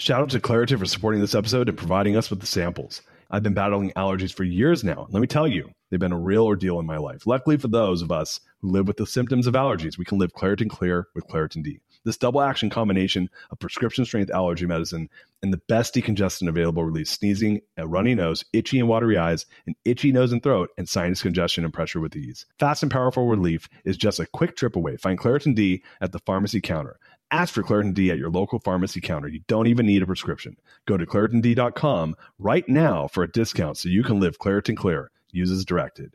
Shout out to Claritin for supporting this episode and providing us with the samples. I've been battling allergies for years now. Let me tell you, they've been a real ordeal in my life. Luckily for those of us who live with the symptoms of allergies, we can live Claritin Clear with Claritin D. This double action combination of prescription strength allergy medicine and the best decongestant available relieves sneezing, a runny nose, itchy and watery eyes, an itchy nose and throat, and sinus congestion and pressure with ease. Fast and powerful relief is just a quick trip away. Find Claritin D at the pharmacy counter. Ask for Claritin D at your local pharmacy counter. You don't even need a prescription. Go to ClaritinD.com right now for a discount so you can live Claritin Clear. Use as directed.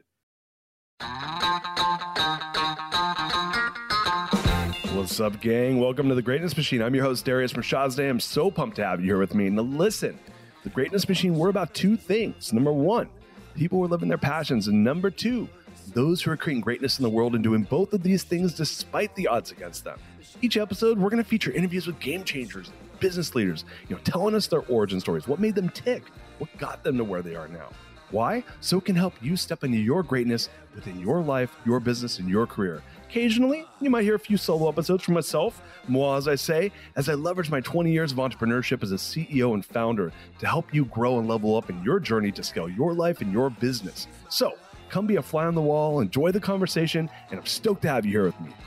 What's up, gang? Welcome to The Greatness Machine. I'm your host, Darius Mirshahzadeh. I'm so pumped to have you here with me. Now listen, The Greatness Machine, we're about two things. Number one, people who are living their passions. And number two, those who are creating greatness in the world and doing both of these things despite the odds against them. Each episode, we're going to feature interviews with game changers, business leaders, telling us their origin stories, what made them tick, what got them to where they are now. Why? So it can help you step into your greatness within your life, your business, and your career. Occasionally, you might hear a few solo episodes from myself, moi, as I leverage my 20 years of entrepreneurship as a CEO and founder to help you grow and level up in your journey to scale your life and your business. So come be a fly on the wall, enjoy the conversation, and I'm stoked to have you here with me.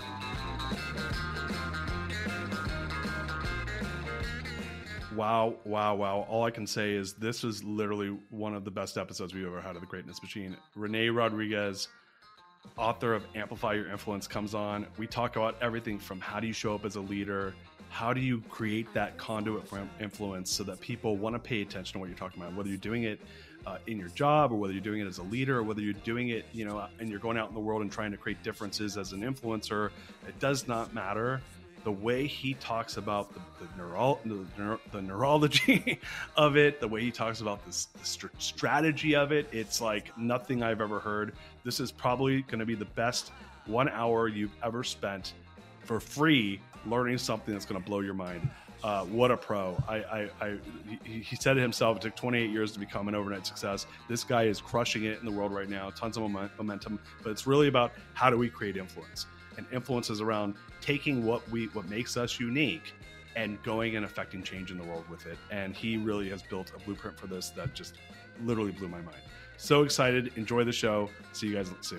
Wow. All I can say is this is literally one of the best episodes we've ever had of The Greatness Machine. Rene Rodriguez, author of Amplify Your Influence, comes on. We talk about everything from how do you show up as a leader, how do you create that conduit for influence so that people want to pay attention to what you're talking about, whether you're doing it in your job or whether you're doing it as a leader or whether you're doing it, and you're going out in the world and trying to create differences as an influencer. It does not matter. The way he talks about the neurology of it, the way he talks about the strategy of it, it's like nothing I've ever heard. This is probably going to be the best 1 hour you've ever spent for free learning something that's going to blow your mind. What a pro. He said it himself, it took 28 years to become an overnight success. This guy is crushing it in the world right now, tons of momentum, but it's really about how do we create influence? And influence is around taking what makes us unique and going and affecting change in the world with it. And he really has built a blueprint for this that just literally blew my mind. So excited. Enjoy the show. See you guys soon.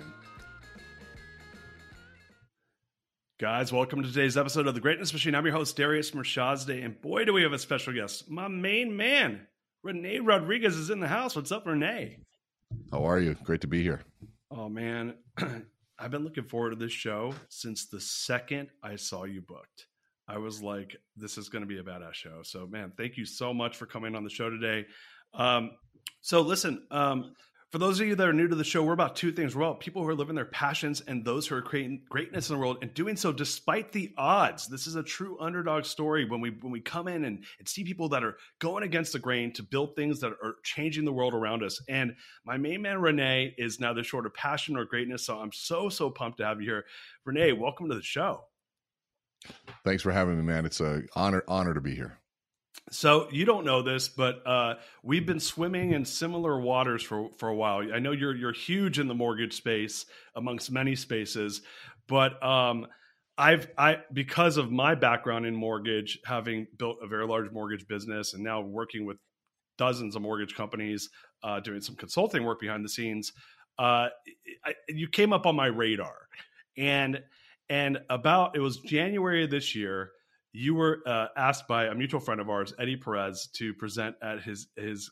Guys, welcome to today's episode of The Greatness Machine. I'm your host, Darius Mirshahzadeh, and boy, do we have a special guest. My main man, Rene Rodriguez, is in the house. What's up, Rene? How are you? Great to be here. Oh, man. I've been looking forward to this show since the second I saw you booked. I was like, this is going to be a badass show. So, man, thank you so much for coming on the show today. So listen, for those of you that are new to the show, we're about two things. We're about people who are living their passions and those who are creating greatness in the world and doing so despite the odds. This is a true underdog story when we come in and see people that are going against the grain to build things that are changing the world around us. And my main man, Rene, is now the short of passion or greatness. So I'm so pumped to have you here. Rene, welcome to the show. Thanks for having me, man. It's an honor to be here. So you don't know this, but we've been swimming in similar waters for a while. I know you're huge in the mortgage space amongst many spaces, but because of my background in mortgage, having built a very large mortgage business and now working with dozens of mortgage companies, doing some consulting work behind the scenes, you came up on my radar, and it was January of this year. You were asked by a mutual friend of ours, Eddie Perez, to present at his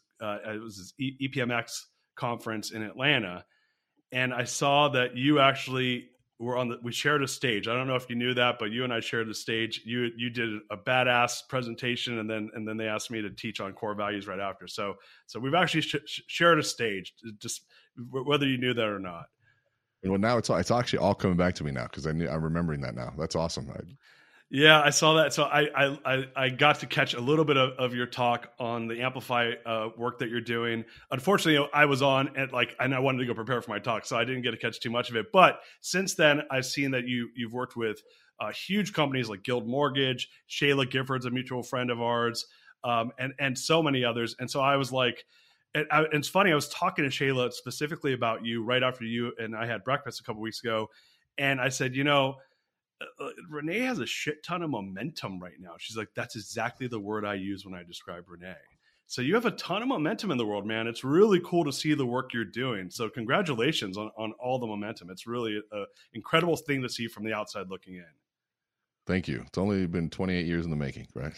EPMX conference in Atlanta. And I saw that you actually were we shared a stage. I don't know if you knew that, but you and I shared the stage. You did a badass presentation, and then they asked me to teach on core values right after. So we've actually shared a stage, just whether you knew that or not. Well, now it's actually all coming back to me now because I'm remembering that now. That's awesome. Yeah, I saw that. So I got to catch a little bit of your talk on the Amplify work that you're doing. Unfortunately, I was on and I wanted to go prepare for my talk, so I didn't get to catch too much of it. But since then, I've seen that you've worked with huge companies like Guild Mortgage, Shayla Gifford's a mutual friend of ours, and so many others. And so I was like, and it's funny, I was talking to Shayla specifically about you right after you and I had breakfast a couple weeks ago, and I said, Renee has a shit ton of momentum right now. She's like, that's exactly the word I use when I describe Renee. So you have a ton of momentum in the world, man. It's really cool to see the work you're doing. So congratulations on all the momentum. It's really an incredible thing to see from the outside looking in. Thank you. It's only been 28 years in the making, right?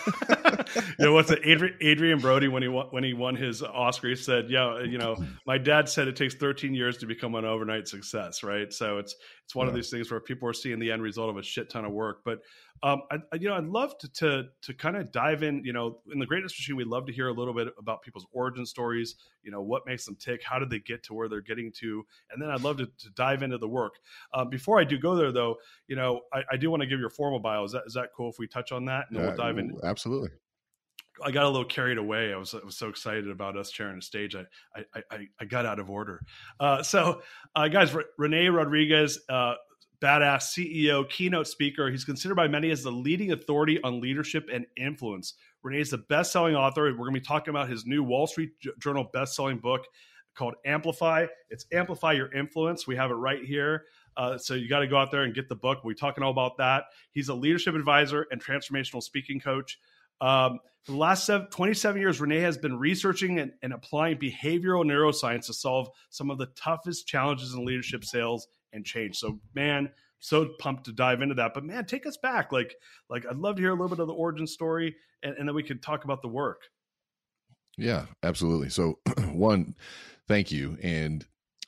What's it? Adrian Brody, when he won his Oscar, he said, "Yeah, my dad said it takes 13 years to become an overnight success, right?" So it's one of these things where people are seeing the end result of a shit ton of work. But I'd love to kind of dive in. In the Greatness Machine, we love to hear a little bit about people's origin stories. What makes them tick? How did they get to where they're getting to? And then I'd love to dive into the work. Before I do go there, though, I do want to give your formal bio. Is that cool if we touch on that, and then we'll dive in? Absolutely. I got a little carried away. I was so excited about us sharing the stage. I got out of order. So guys, Renee Rodriguez, badass CEO, keynote speaker. He's considered by many as the leading authority on leadership and influence. Renee is the best-selling author. We're going to be talking about his new Wall Street Journal best-selling book called Amplify. It's Amplify Your Influence. We have it right here. So you got to go out there and get the book. We're talking all about that. He's a leadership advisor and transformational speaking coach. For the last 27 years, Renee has been researching and applying behavioral neuroscience to solve some of the toughest challenges in leadership, sales, and change. So, man, so pumped to dive into that. But, man, take us back. Like I'd love to hear a little bit of the origin story, and then we could talk about the work. Yeah, absolutely. So, one, thank you. And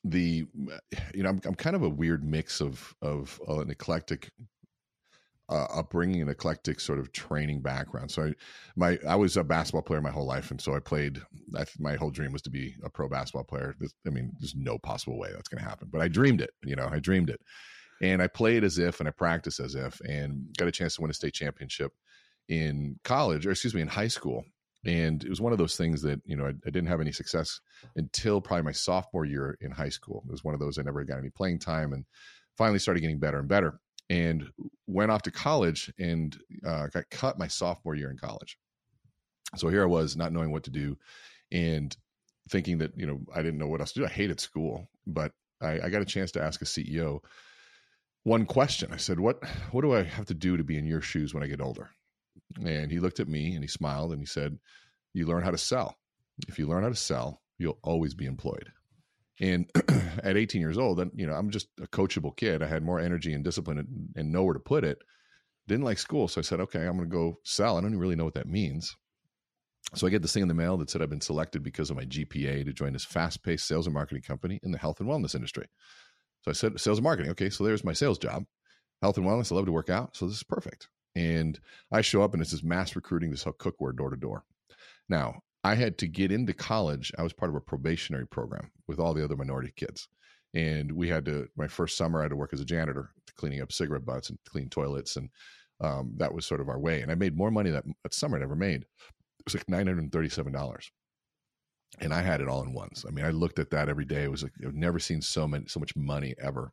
I'm kind of a weird mix of an eclectic upbringing, an eclectic sort of training background. So I was a basketball player my whole life. And so my whole dream was to be a pro basketball player. There's no possible way that's going to happen, but I dreamed it, and I played as if, and I practiced as if, and got a chance to win a state championship in high school. And it was one of those things that, I didn't have any success until probably my sophomore year in high school. It was one of those, I never got any playing time, and finally started getting better and better. And went off to college and got cut my sophomore year in college. So here I was, not knowing what to do, and thinking that, I didn't know what else to do. I hated school, but I got a chance to ask a CEO one question. I said, what do I have to do to be in your shoes when I get older? And he looked at me and he smiled and he said, you learn how to sell. If you learn how to sell, you'll always be employed. And at 18 years old, I'm just a coachable kid. I had more energy and discipline and nowhere to put it. Didn't like school. So I said, okay, I'm going to go sell. I don't even really know what that means. So I get this thing in the mail that said I've been selected because of my GPA to join this fast-paced sales and marketing company in the health and wellness industry. So I said, sales and marketing. Okay, so there's my sales job. Health and wellness, I love to work out. So this is perfect. And I show up and it's this mass recruiting, this cookware door to door. Now, I had to get into college. I was part of a probationary program with all the other minority kids. And my first summer, I had to work as a janitor, cleaning up cigarette butts and clean toilets. And that was sort of our way. And I made more money that summer I ever made. It was like $937. And I had it all in once. I looked at that every day. It was like, I've never seen so much money ever.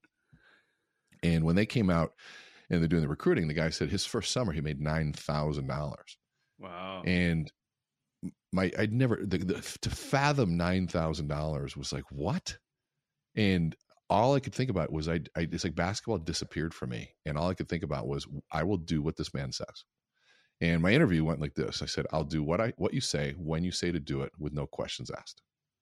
And when they came out and they're doing the recruiting, the guy said his first summer, he made $9,000. Wow. And I'd never, to fathom $9,000 was like, what? And all I could think about was, it's like basketball disappeared for me. And all I could think about was, I will do what this man says. And my interview went like this. I said, I'll do what you say, when you say to do it, with no questions asked.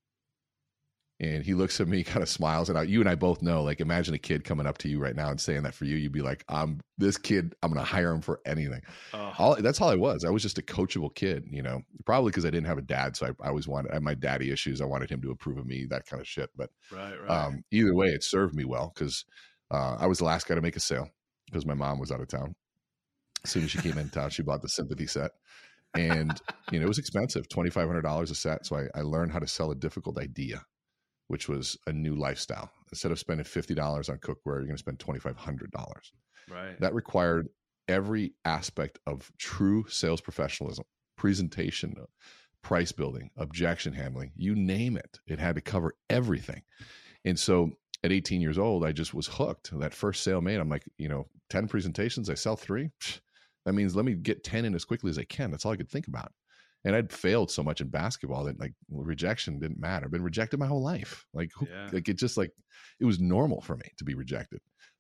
And he looks at me, kind of smiles. And you and I both know, like, imagine a kid coming up to you right now and saying that for you. You'd be like, this kid, I'm going to hire him for anything. That's all I was. I was just a coachable kid, probably because I didn't have a dad. So I always I had my daddy issues. I wanted him to approve of me, that kind of shit. But right. Either way, it served me well because I was the last guy to make a sale because my mom was out of town. As soon as she came in town, she bought the sympathy set. And, it was expensive, $2,500 a set. So I learned how to sell a difficult idea, which was a new lifestyle. Instead of spending $50 on cookware, you're going to spend $2,500. Right. That required every aspect of true sales professionalism, presentation, price building, objection handling, you name it. It had to cover everything. And so at 18 years old, I just was hooked. That first sale made, I'm like, 10 presentations, I sell 3. That means let me get 10 in as quickly as I can. That's all I could think about. And I'd failed so much in basketball that rejection didn't matter. I've been rejected my whole life. It was normal for me to be rejected.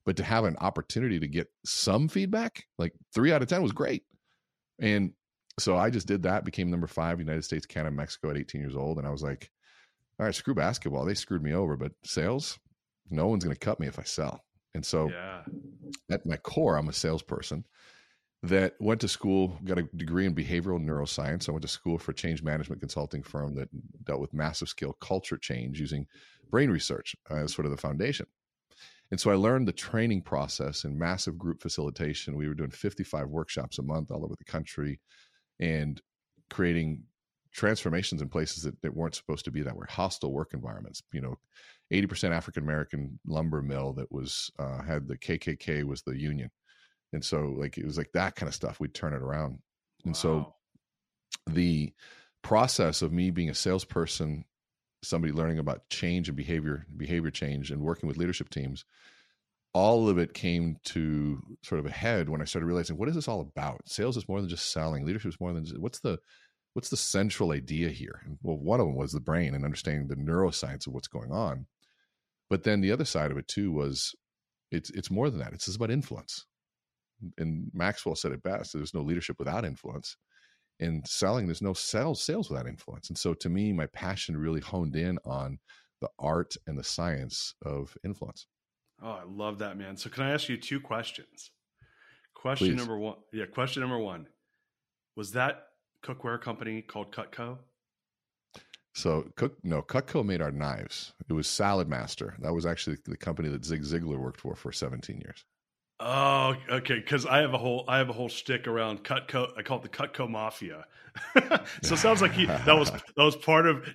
but to have an opportunity to get some feedback, like 3 out of 10 was great. And so I just did that, became number 5, United States, Canada, Mexico at 18 years old. And I was like, all right, screw basketball. They screwed me over, but sales, no one's going to cut me if I sell. And so at my core, I'm a salesperson that went to school, got a degree in behavioral neuroscience. I went to school for a change management consulting firm that dealt with massive scale culture change using brain research as sort of the foundation. And so I learned the training process and massive group facilitation. We were doing 55 workshops a month all over the country and creating transformations in places that weren't supposed to be that way, hostile work environments. 80% African-American lumber mill that was had the KKK was the union. And so like, it was like that kind of stuff. We'd turn it around. And so the process of me being a salesperson, somebody learning about change and behavior change and working with leadership teams, all of it came to sort of a head when I started realizing, what is this all about? Sales is more than just selling. Leadership is more than just, what's the central idea here? And well, one of them was the brain and understanding the neuroscience of what's going on. But then the other side of it too was it's more than that. It's just about influence. And Maxwell said it best: there's no leadership without influence. In selling, there's no sales without influence. And so to me, my passion really honed in on the art and the science of influence. Oh, I love that, man. So can I ask you 2 questions? Question number one. Was that cookware company called Cutco? So Cutco made our knives. It was Salad Master. That was actually the company that Zig Ziglar worked for 17 years. Oh, okay. Because I have a whole shtick around Cutco. I call it the Cutco Mafia. So it sounds like that was part of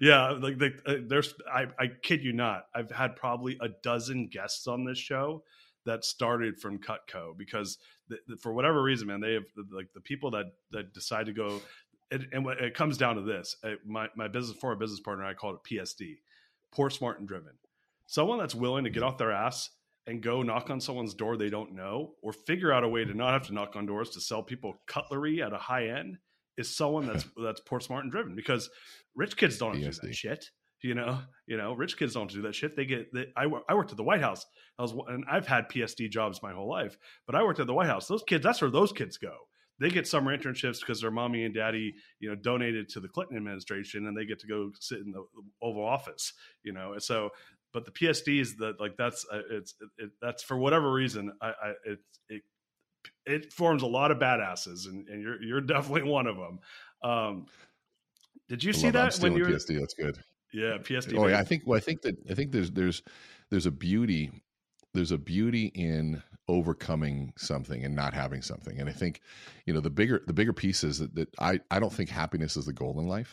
I kid you not. I've had probably a dozen guests on this show that started from Cutco because for whatever reason, man, they have like the people that decide to go. And it comes down to this: my former business partner, I called it PSD, poor, smart, and driven. Someone that's willing to get off their ass and go knock on someone's door they don't know, or figure out a way to not have to knock on doors to sell people cutlery at a high end, is someone that's poor, smart, and driven. Because rich kids don't do that shit. Rich kids don't do that shit. I worked at the White House. And I've had PSD jobs my whole life, but I worked at the White House. Those kids, that's where those kids go. They get summer internships because their mommy and daddy, donated to the Clinton administration, and they get to go sit in the Oval Office. So. But the PSD is that's for whatever reason, it forms a lot of badasses, and you're definitely one of them. Did you see that when you were PSD? That's good. Yeah, PSD. Oh, yeah. I think there's a beauty. There's a beauty in overcoming something and not having something. And I think, the bigger piece is that I don't think happiness is the goal in life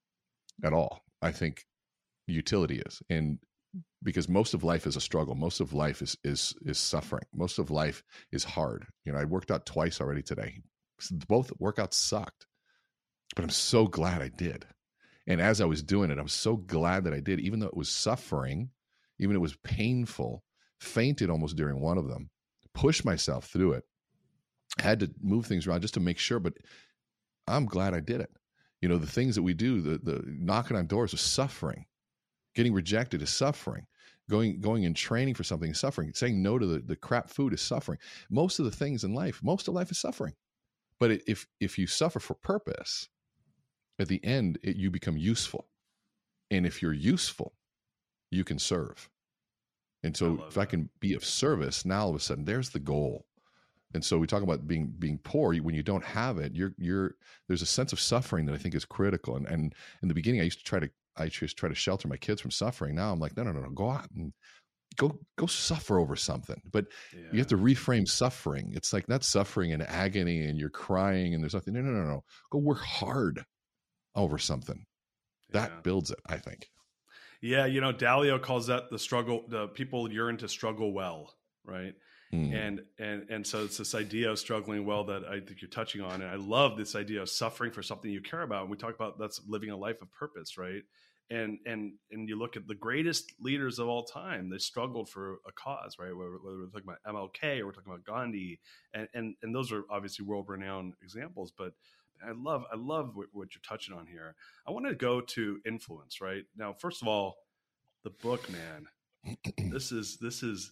at all. I think utility is. And because most of life is a struggle. Most of life is suffering. Most of life is hard. I worked out twice already today. Both workouts sucked, but I'm so glad I did. And as I was doing it, I was so glad that I did, even though it was suffering, even it was painful, fainted almost during one of them, pushed myself through it, had to move things around just to make sure, but I'm glad I did it. The things that we do, the knocking on doors is suffering. Getting rejected is suffering. Going and training for something is suffering. Saying no to the crap food is suffering. Most of the things in life, most of life is suffering. But if you suffer for purpose, at the end, you become useful. And if you're useful, you can serve. And so if I can be of service, now all of a sudden, there's the goal. And so we talk about being poor. When you don't have it, there's a sense of suffering that I think is critical. And in the beginning, I used to try to shelter my kids from suffering. Now I'm like, no, go out and go suffer over something. But you have to reframe suffering. It's like not suffering and agony and you're crying and there's nothing. No. Go work hard over something. That builds it, I think. Yeah. Dalio calls that the struggle. The people yearn to struggle well. Right. And so it's this idea of struggling well that I think you're touching on. And I love this idea of suffering for something you care about. And we talk about that's living a life of purpose, right? And you look at the greatest leaders of all time, they struggled for a cause, right? Whether we're talking about MLK or we're talking about Gandhi, and those are obviously world-renowned examples. But I love what you're touching on here. I want to go to influence, right? Now, first of all, the book, man, this is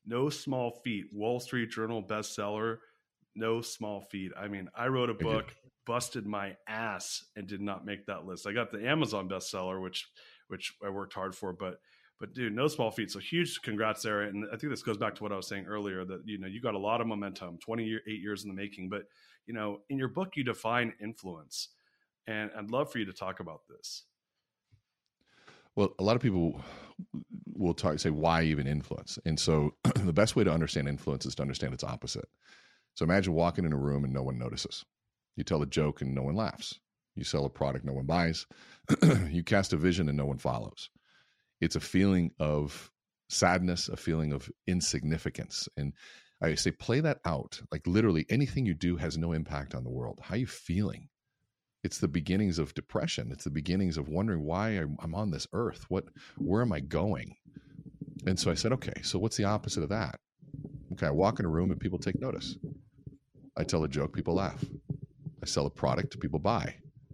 No small feat. Wall Street Journal bestseller. No small feat. I mean, I wrote a book, busted my ass, and did not make that list. I got the Amazon bestseller, which I worked hard for, but dude, no small feat. So huge congrats there. And I think this goes back to what I was saying earlier, that, you know, you got a lot of momentum, 28 years in the making. But, you know, in your book, you define influence. And I'd love for you to talk about this. Well, a lot of people will say, why even influence? And so the best way to understand influence is to understand its opposite. So imagine walking in a room and no one notices. You tell a joke and no one laughs. You sell a product no one buys. You cast a vision and no one follows. It's a feeling of sadness, a feeling of insignificance. And I say, play that out. Like literally anything you do has no impact on the world. How are you feeling? It's the beginnings of depression. It's the beginnings of wondering why I'm on this earth. Where am I going? And so I said, okay, so what's the opposite of that? Okay, I walk in a room and people take notice. I tell a joke, people laugh. I sell a product, people buy.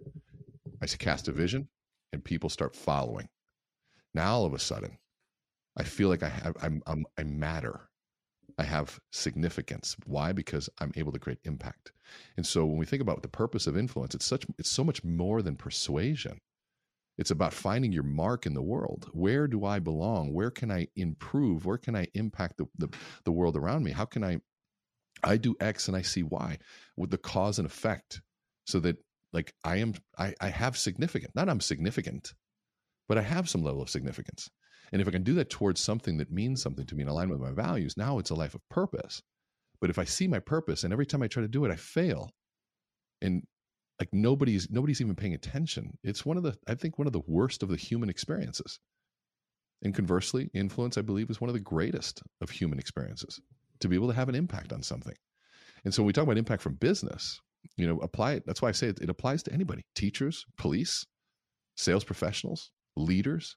I cast a vision and people start following. Now all of a sudden, I feel like I matter. I have significance. Why? Because I'm able to create impact. And so when we think about the purpose of influence, it's so much more than persuasion. It's about finding your mark in the world. Where do I belong? Where can I improve? Where can I impact the world around me? How can I do X and I see Y with the cause and effect, so that like I have significant, not I'm significant, but I have some level of significance. And if I can do that towards something that means something to me in alignment with my values, now it's a life of purpose. But if I see my purpose and every time I try to do it, I fail, and like nobody's even paying attention, it's I think one of the worst of the human experiences. And conversely, influence, I believe, is one of the greatest of human experiences, to be able to have an impact on something. And so when we talk about impact from business, you know, apply it. That's why I say it applies to anybody: teachers, police, sales professionals, leaders.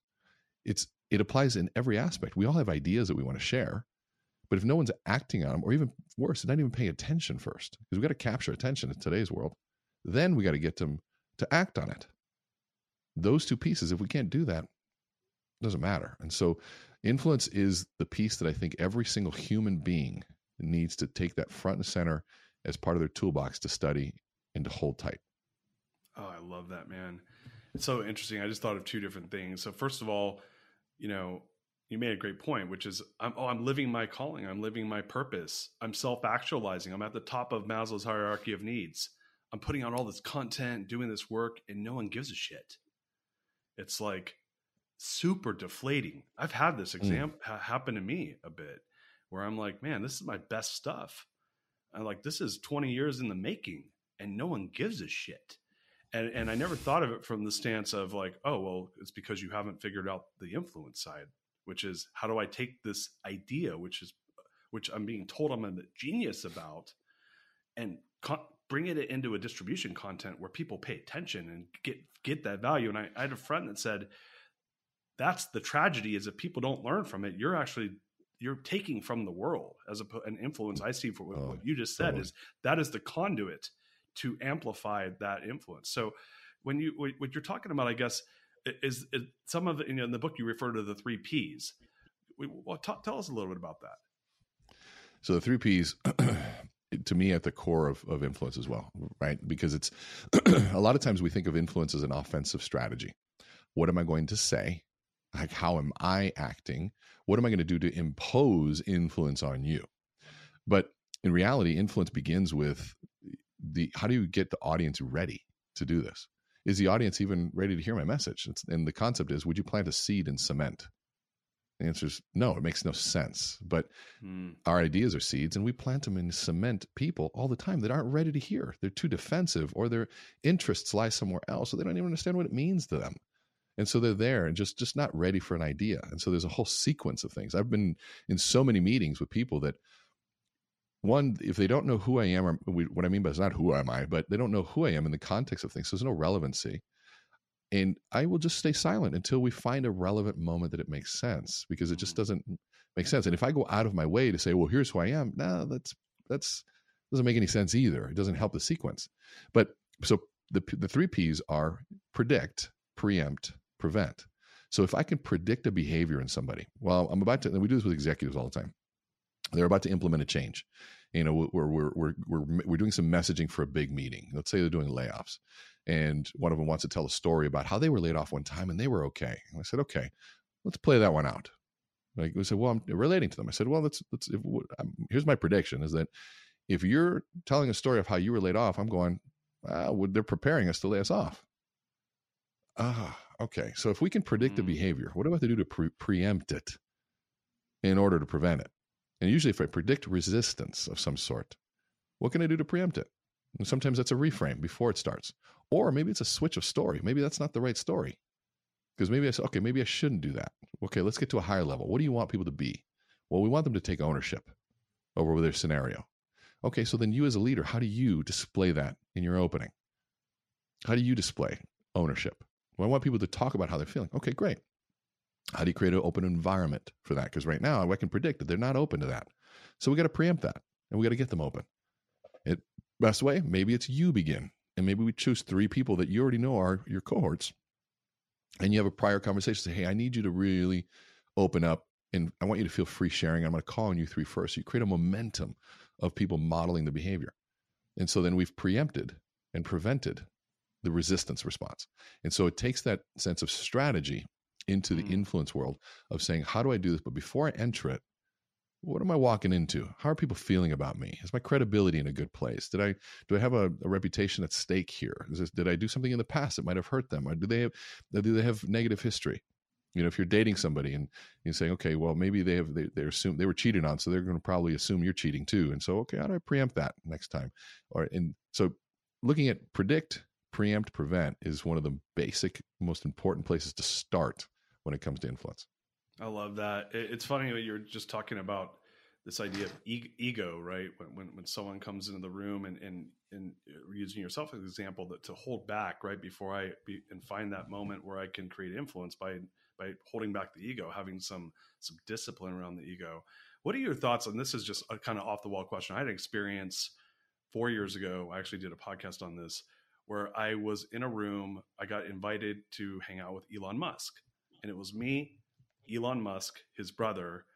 It applies in every aspect. We all have ideas that we want to share, but if no one's acting on them, or even worse, not even paying attention first, because we've got to capture attention in today's world, then we got to get them to act on it. Those two pieces, if we can't do that, it doesn't matter. And so influence is the piece that I think every single human being needs to take that front and center as part of their toolbox to study and to hold tight. Oh, I love that, man. It's so interesting. I just thought of two different things. So first of all, you know, you made a great point, which is, I'm living my calling. I'm living my purpose. I'm self-actualizing. I'm at the top of Maslow's hierarchy of needs. I'm putting out all this content, doing this work, and no one gives a shit. It's like super deflating. I've had this example happen to me a bit, where I'm like, man, this is my best stuff. I'm like, this is 20 years in the making, and no one gives a shit. And I never thought of it from the stance of like, oh, well, it's because you haven't figured out the influence side, which is, how do I take this idea, which I'm being told I'm a genius about, and bring it into a distribution content where people pay attention and get that value. And I had a friend that said, that's the tragedy, is if people don't learn from it, you're taking from the world as an influence. I see for what you just said is that is the conduit to amplify that influence. So what you're talking about, I guess, is some of it, in the book you refer to the 3 Ps. Tell us a little bit about that. So the 3 Ps, to me, at the core of influence as well, right? Because it's a lot of times we think of influence as an offensive strategy. What am I going to say? Like, how am I acting? What am I going to do to impose influence on you? But in reality, influence begins with how do you get the audience ready to do this? Is the audience even ready to hear my message? And the concept is, would you plant a seed in cement? The answer is no, it makes no sense. But our ideas are seeds, and we plant them in cement people all the time that aren't ready to hear. They're too defensive, or their interests lie somewhere else, so they don't even understand what it means to them. And so they're there and just not ready for an idea. And so there's a whole sequence of things. I've been in so many meetings with people that, one, if they don't know who I am, or what I mean by it's not who am I, but they don't know who I am in the context of things. So there's no relevancy. And I will just stay silent until we find a relevant moment that it makes sense, because it just doesn't make sense. And if I go out of my way to say, well, here's who I am, that's doesn't make any sense either. It doesn't help the sequence. But so the 3 Ps are predict, preempt, prevent. So if I can predict a behavior in somebody, well, we do this with executives all the time. They're about to implement a change. We're doing some messaging for a big meeting. Let's say they're doing layoffs, and one of them wants to tell a story about how they were laid off one time and they were okay. And I said, okay, let's play that one out. Like we said, well, I'm relating to them. I said, well, here's my prediction is that if you're telling a story of how you were laid off, I'm going, they're preparing us to lay us off. Okay. So if we can predict the behavior, what do I have to do to preempt it in order to prevent it? And usually if I predict resistance of some sort, what can I do to preempt it? And sometimes that's a reframe before it starts. Or maybe it's a switch of story. Maybe that's not the right story. Because maybe I say, okay, maybe I shouldn't do that. Okay, let's get to a higher level. What do you want people to be? Well, we want them to take ownership over their scenario. Okay, so then you as a leader, how do you display that in your opening? How do you display ownership? Well, I want people to talk about how they're feeling. Okay, great. How do you create an open environment for that? Because right now I can predict that they're not open to that. So we got to preempt that and we got to get them open. Best way, maybe it's you begin. And maybe we choose 3 people that you already know are your cohorts. And you have a prior conversation. Say, hey, I need you to really open up and I want you to feel free sharing. I'm going to call on you 3 first. So you create a momentum of people modeling the behavior. And so then we've preempted and prevented the resistance response. And so it takes that sense of strategy into the influence world of saying, how do I do this? But before I enter it, what am I walking into? How are people feeling about me? Is my credibility in a good place? Do I have a reputation at stake here? Did I do something in the past that might have hurt them? Or do they have negative history? You know, if you're dating somebody and you're saying, okay, well, maybe they assume they were cheated on, so they're going to probably assume you're cheating too. And so, okay, how do I preempt that next time? So looking at predict, preempt, prevent is one of the basic, most important places to start when it comes to influence. I love that. It's funny that you're just talking about this idea of ego, right? When someone comes into the room and using yourself as an example, that to hold back right before and find that moment where I can create influence by holding back the ego, having some discipline around the ego. What are your thoughts? And this is just a kind of off the wall question. I had an experience 4 years ago. I actually did a podcast on this where I was in a room. I got invited to hang out with Elon Musk, and it was me, Elon Musk, his brother,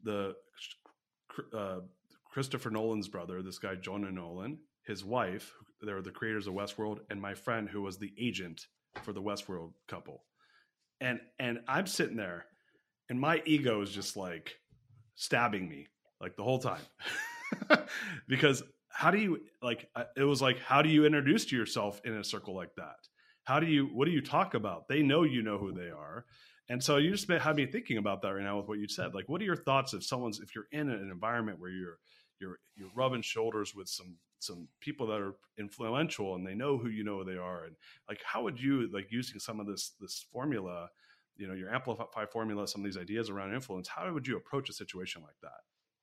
Christopher Nolan's brother, this guy, Jonah Nolan, his wife, they're the creators of Westworld, and my friend who was the agent for the Westworld couple. And I'm sitting there and my ego is just like stabbing me like the whole time because how do you introduce to yourself in a circle like that? What do you talk about? They know you know who they are. And so you just have me thinking about that right now with what you said. Like, what are your thoughts if you're in an environment where you're rubbing shoulders with some people that are influential and they know who they are, and like, how would you, like, using some of this formula, your Amplify formula, some of these ideas around influence, how would you approach a situation like that?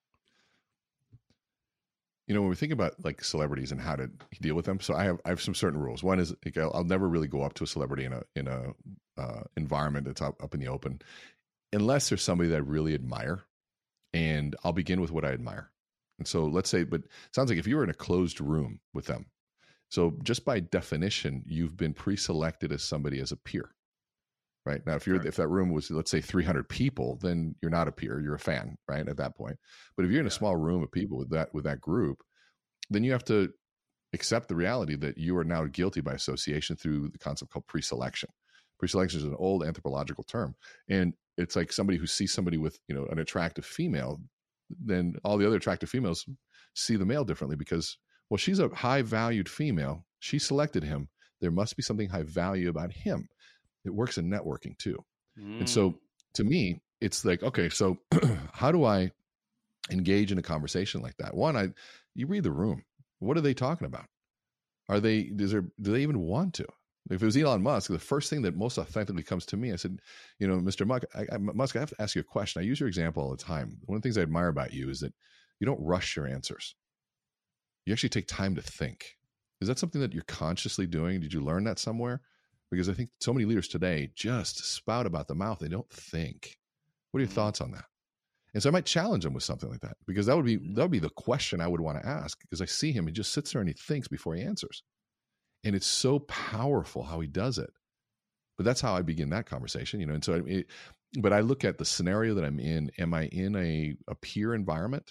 When we think about like celebrities and how to deal with them, so I have some certain rules. One is, like, I'll never really go up to a celebrity in a environment that's up in the open, unless there's somebody that I really admire, and I'll begin with what I admire. And so let's say, but it sounds like if you were in a closed room with them, so just by definition, you've been pre-selected as somebody as a peer, right? Now, if that room was, let's say, 300 people, then you're not a peer, you're a fan, right? At that point. But if you're in a small room of people with that group, then you have to accept the reality that you are now guilty by association through the concept called pre-selection. Pre-selection is an old anthropological term. And it's like somebody who sees somebody with, an attractive female, then all the other attractive females see the male differently because, well, she's a high valued female. She selected him. There must be something high value about him. It works in networking too. And so to me, it's like, okay, so how do I engage in a conversation like that? One, you read the room. What are they talking about? Do they even want to? If it was Elon Musk, the first thing that most authentically comes to me, I said, Mr. Musk, I have to ask you a question. I use your example all the time. One of the things I admire about you is that you don't rush your answers. You actually take time to think. Is that something that you're consciously doing? Did you learn that somewhere? Because I think so many leaders today just spout about the mouth. They don't think. What are your thoughts on that? And so I might challenge him with something like that, because that would be the question I would want to ask, because I see him, he just sits there and he thinks before he answers. And it's so powerful how he does it. But that's how I begin that conversation, And so, but I look at the scenario that I'm in. Am I in a peer environment?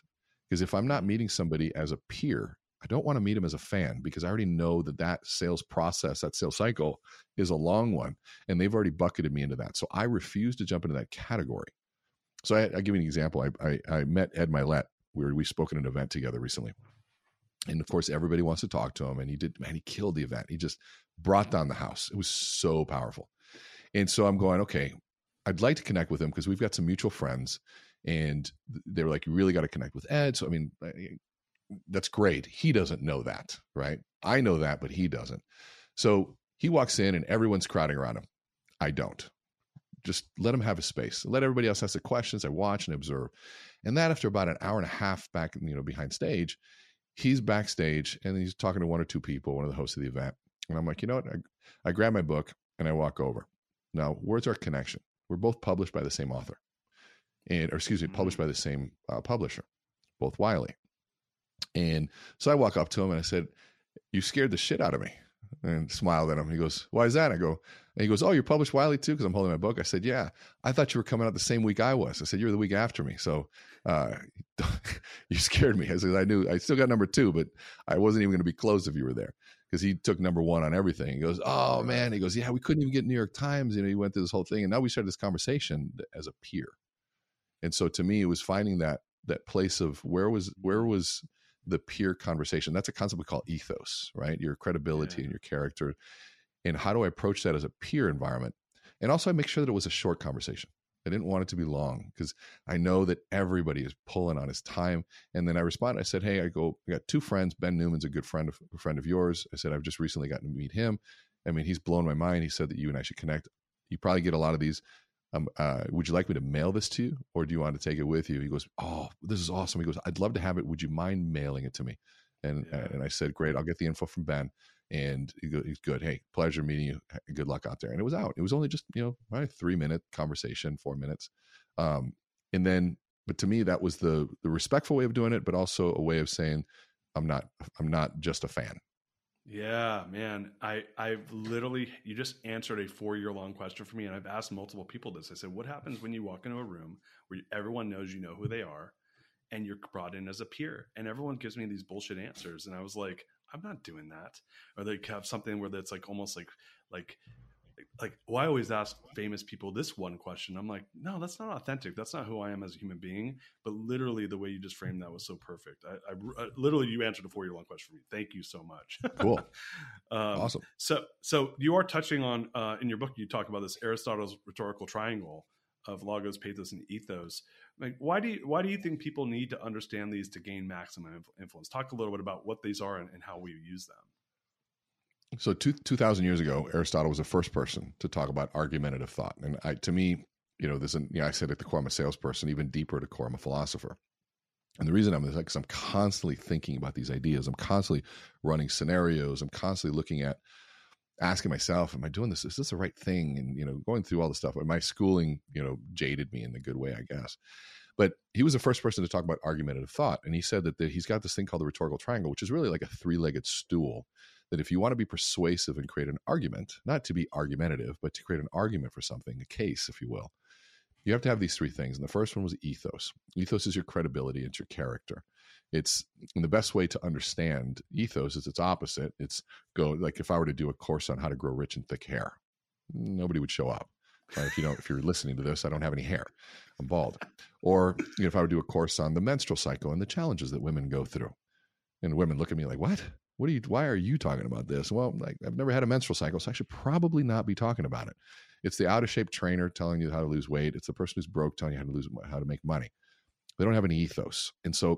Because if I'm not meeting somebody as a peer, I don't want to meet them as a fan, because I already know that sales process, that sales cycle is a long one, and they've already bucketed me into that. So I refuse to jump into that category. So I give you an example. I met Ed Milet. We spoke at an event together recently. And of course, everybody wants to talk to him. And he killed the event. He just brought down the house. It was so powerful. And so I'm going, okay, I'd like to connect with him because we've got some mutual friends. And they were like, you really got to connect with Ed. So, I mean, that's great. He doesn't know that, right? I know that, but he doesn't. So he walks in and everyone's crowding around him. I don't. Just let him have his space. Let everybody else ask the questions. I watch and observe. And that after about an hour and a half back, behind stage, he's backstage and he's talking to one or two people, one of the hosts of the event. And I'm like, you know what? I grab my book and I walk over. Now, where's our connection? We're both published by the same author. Published by the same publisher, both Wiley. And so I walk up to him and I said, you scared the shit out of me, and smiled at him. He goes, why is that? And he goes, oh, you're published Wiley too? Because I'm holding my book. I said, yeah, I thought you were coming out the same week I was. I said, you're the week after me. So you scared me. I said, I knew I still got number 2, but I wasn't even going to be close if you were there, because he took number 1 on everything. He goes, oh man. He goes, yeah, we couldn't even get New York Times. He went through this whole thing. And now we started this conversation as a peer. And so to me, it was finding that place of where was the peer conversation. That's a concept we call ethos, right? Your credibility and your character. And how do I approach that as a peer environment? And also I make sure that it was a short conversation. I didn't want it to be long, because I know that everybody is pulling on his time. And then I responded. I said, hey, I got 2 friends. Ben Newman's a good friend of yours. I said, I've just recently gotten to meet him. I mean, he's blown my mind. He said that you and I should connect. You probably get a lot of these. Would you like me to mail this to you, or do you want to take it with you? He goes, oh, this is awesome. He goes, I'd love to have it. Would you mind mailing it to me? And I said, great. I'll get the info from Ben. And he's good. Hey, pleasure meeting you. Good luck out there. And it was out. It was only just, probably 3-minute conversation, 4 minutes. But to me, that was the respectful way of doing it, but also a way of saying, I'm not just a fan. Yeah, man. I've literally, you just answered a 4-year-long question for me. And I've asked multiple people this. I said, what happens when you walk into a room where everyone knows you know who they are and you're brought in as a peer? And everyone gives me these bullshit answers. And I was like, I'm not doing that. Or they have something where that's like almost like, well, I always ask famous people this one question. I'm like, no, that's not authentic. That's not who I am as a human being. But literally the way you just framed that was so perfect. I literally, you answered a 4-year-long question for me. Thank you so much. Cool. Awesome. So you are touching on, in your book, you talk about this Aristotle's rhetorical triangle of logos, pathos, and ethos. Like, why do you think people need to understand these to gain maximum influence? Talk a little bit about what these are and how we use them. So 2,000 years ago, Aristotle was the first person to talk about argumentative thought. And to me, I said at the core, I'm a salesperson. Even deeper at the core, I'm a philosopher. And the reason I'm is because I'm constantly thinking about these ideas. I'm constantly running scenarios. I'm constantly looking at, asking myself, am I doing this? Is this the right thing? And, going through all the stuff. My schooling, jaded me in a good way, I guess. But he was the first person to talk about argumentative thought. And he said that he's got this thing called the rhetorical triangle, which is really like a 3-legged stool, that if you want to be persuasive and create an argument, not to be argumentative, but to create an argument for something, a case, if you will, you have to have these 3 things. And the first one was ethos. Ethos is your credibility. It's your character. And the best way to understand ethos is its opposite. Like if I were to do a course on how to grow rich and thick hair, nobody would show up. If you're listening to this, I don't have any hair. I'm bald. Or if I would do a course on the menstrual cycle and the challenges that women go through, and women look at me like, what? Why are you talking about this? Well, I've never had a menstrual cycle, so I should probably not be talking about it. It's the out of shape trainer telling you how to lose weight. It's the person who's broke telling you how to make money. They don't have any ethos. And so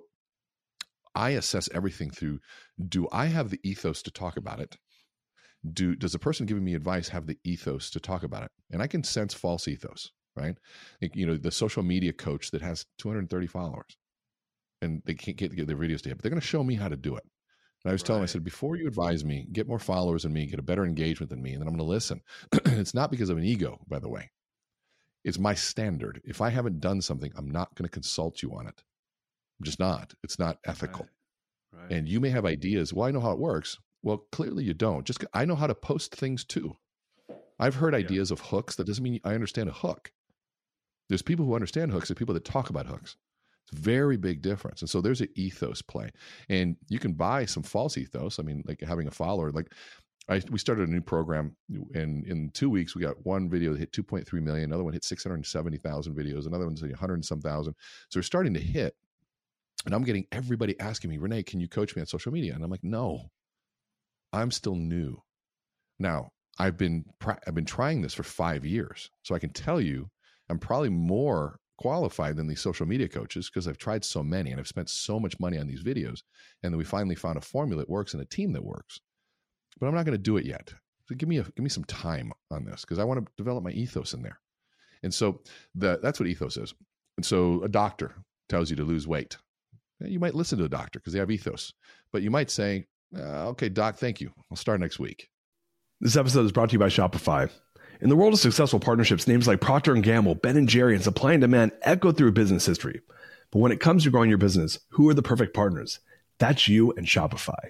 I assess everything through, do I have the ethos to talk about it? Does the person giving me advice have the ethos to talk about it? And I can sense false ethos, right? The social media coach that has 230 followers and they can't get their videos to hit, but they're going to show me how to do it. And I was telling him, I said, before you advise me, get more followers than me, get a better engagement than me, and then I'm going to listen. It's not because of an ego, by the way. It's my standard. If I haven't done something, I'm not going to consult you on it. I'm just not. It's not ethical. Right. And you may have ideas. Well, I know how it works. Well, clearly you don't. I know how to post things too. I've heard ideas of hooks. That doesn't mean I understand a hook. There's people who understand hooks. There's people that talk about hooks. It's a very big difference. And so there's an ethos play. And you can buy some false ethos. I mean, like having a follower, like we started a new program, and in 2 weeks, we got one video that hit 2.3 million. Another one hit 670,000 videos. Another one's 100 and some thousand. So we're starting to hit. And I'm getting everybody asking me, Renee, can you coach me on social media? And I'm like, no, I'm still new. Now, I've been trying this for 5 years. So I can tell you, I'm probably more qualified than these social media coaches because I've tried so many and I've spent so much money on these videos. And then we finally found a formula that works and a team that works. But I'm not going to do it yet. So give me some time on this because I want to develop my ethos in there. And so that's what ethos is. And so a doctor tells you to lose weight. You might listen to a doctor because they have ethos, but you might say, okay, doc, thank you. I'll start next week. This episode is brought to you by Shopify. In the world of successful partnerships, names like Procter & Gamble, Ben & Jerry, and Supply and Demand echo through business history. But when it comes to growing your business, who are the perfect partners? That's you and Shopify.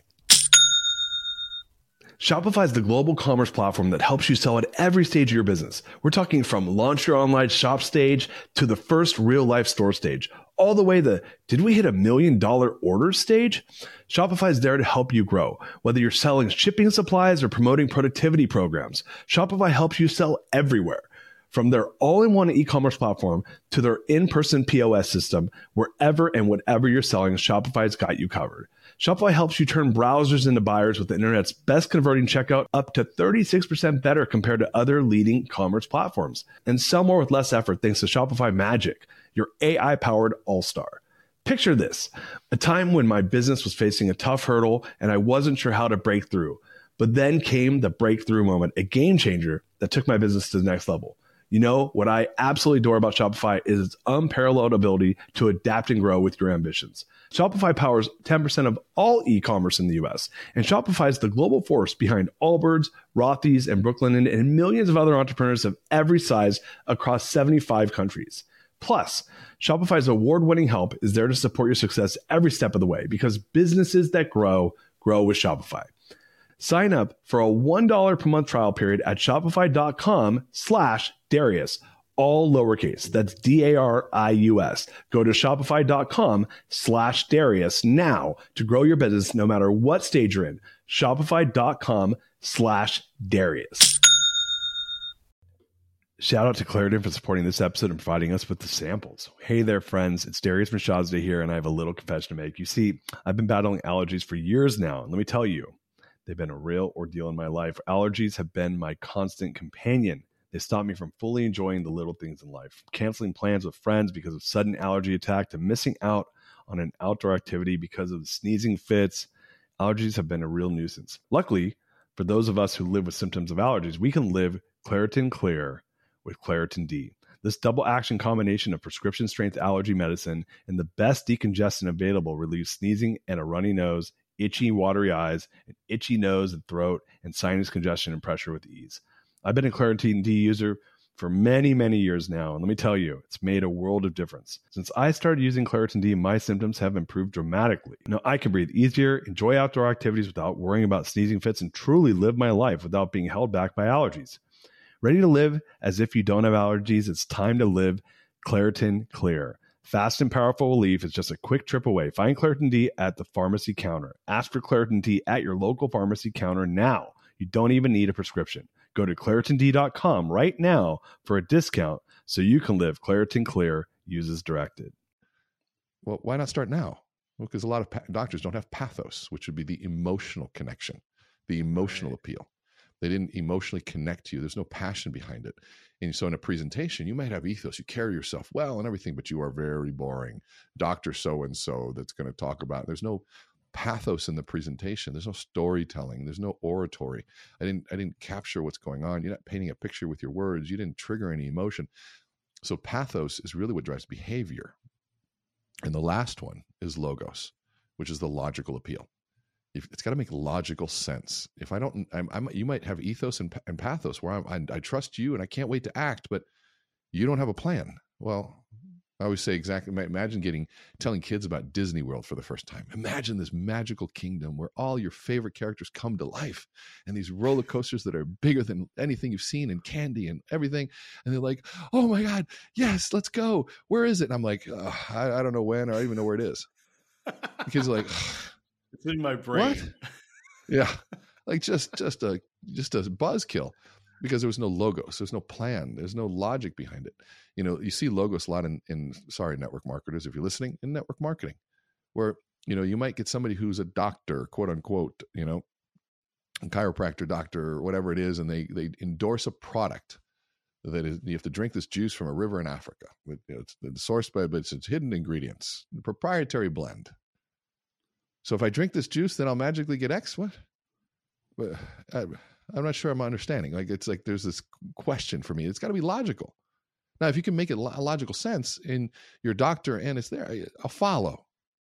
Shopify is the global commerce platform that helps you sell at every stage of your business. We're talking from launch your online shop stage to the first real life store stage, all the way to, did we hit $1 million order stage? Shopify is there to help you grow. Whether you're selling shipping supplies or promoting productivity programs, Shopify helps you sell everywhere. From their all-in-one e-commerce platform to their in-person POS system, wherever and whatever you're selling, Shopify's got you covered. Shopify helps you turn browsers into buyers with the internet's best converting checkout up to 36% better compared to other leading commerce platforms. And sell more with less effort thanks to Shopify Magic, your AI-powered all-star. Picture this, a time when my business was facing a tough hurdle and I wasn't sure how to break through. But then came the breakthrough moment, a game changer that took my business to the next level. You know, what I absolutely adore about Shopify is its unparalleled ability to adapt and grow with your ambitions. Shopify powers 10% of all e-commerce in the US, and Shopify is the global force behind Allbirds, Rothy's, and Brooklinen, and millions of other entrepreneurs of every size across 75 countries. Plus, Shopify's award-winning help is there to support your success every step of the way because businesses that grow with Shopify. Sign up for a $1 per month trial period at shopify.com/Darius, all lowercase. That's Darius. Go to shopify.com/Darius now to grow your business no matter what stage you're in. Shopify.com/Darius. Shout out to Claritin for supporting this episode and providing us with the samples. Hey there, friends. It's Darius Mirshahzadeh here, and I have a little confession to make. You see, I've been battling allergies for years now, and let me tell you, they've been a real ordeal in my life. Allergies have been my constant companion. They stop me from fully enjoying the little things in life, from canceling plans with friends because of sudden allergy attack to missing out on an outdoor activity because of the sneezing fits. Allergies have been a real nuisance. Luckily, for those of us who live with symptoms of allergies, we can live Claritin Clear with Claritin D. This double action combination of prescription strength allergy medicine and the best decongestant available relieves sneezing and a runny nose, itchy, watery eyes, an itchy nose and throat, and sinus congestion and pressure with ease. I've been a Claritin D user for many, many years now, and let me tell you, it's made a world of difference. Since I started using Claritin D, my symptoms have improved dramatically. Now, I can breathe easier, enjoy outdoor activities without worrying about sneezing fits, and truly live my life without being held back by allergies. Ready to live as if you don't have allergies? It's time to live Claritin Clear. Fast and powerful relief is just a quick trip away. Find Claritin D at the pharmacy counter. Ask for Claritin D at your local pharmacy counter now. You don't even need a prescription. Go to ClaritinD.com right now for a discount so you can live Claritin Clear. Use as directed. Well, why not start now? Well, because a lot of doctors don't have pathos, which would be the emotional connection, the emotional appeal. They didn't emotionally connect to you. There's no passion behind it. And so in a presentation, you might have ethos. You carry yourself well and everything, but you are very boring. Dr. So-and-so that's going to talk about it. There's no pathos in the presentation. There's no storytelling. There's no oratory. I didn't capture what's going on. You're not painting a picture with your words. You didn't trigger any emotion. So pathos is really what drives behavior. And the last one is logos, which is the logical appeal. It's got to make logical sense. If I don't, you might have ethos and pathos where I trust you and I can't wait to act, but you don't have a plan. Well, I always say exactly. Imagine telling kids about Disney World for the first time. Imagine this magical kingdom where all your favorite characters come to life, and these roller coasters that are bigger than anything you've seen, and candy and everything. And they're like, "Oh my God, yes, let's go. Where is it?" And I'm like, I don't know when, or I don't even know where it is. The kids are like, it's in my "What?" brain. Yeah, like just a buzzkill, because there was no logos, there's no plan, there's no logic behind it. You see logos a lot in sorry, network marketers, if you're listening, in network marketing, where you might get somebody who's a doctor, quote unquote, a chiropractor doctor or whatever it is, and they endorse a product that is, you have to drink this juice from a river in Africa. It's sourced by, but it's hidden ingredients, proprietary blend. So if I drink this juice, then I'll magically get X. What? I'm not sure I'm understanding. Like, it's like there's this question for me. It's got to be logical. Now, if you can make it logical sense in your doctor and it's there, I'll follow.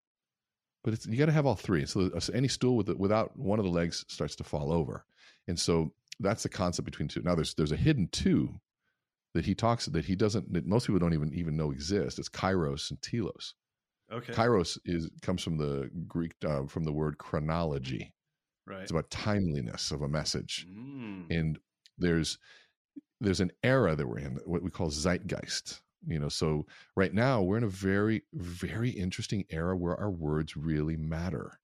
But you got to have all three. So any stool without one of the legs starts to fall over. And so that's the concept between two. Now, there's a hidden two that he talks that most people don't even know exist. It's kairos and telos. Okay. Kairos comes from the Greek, from the word chronology. Right. It's about timeliness of a message. And there's an era that we're in, what we call zeitgeist. So right now we're in a very, very interesting era where our words really matter.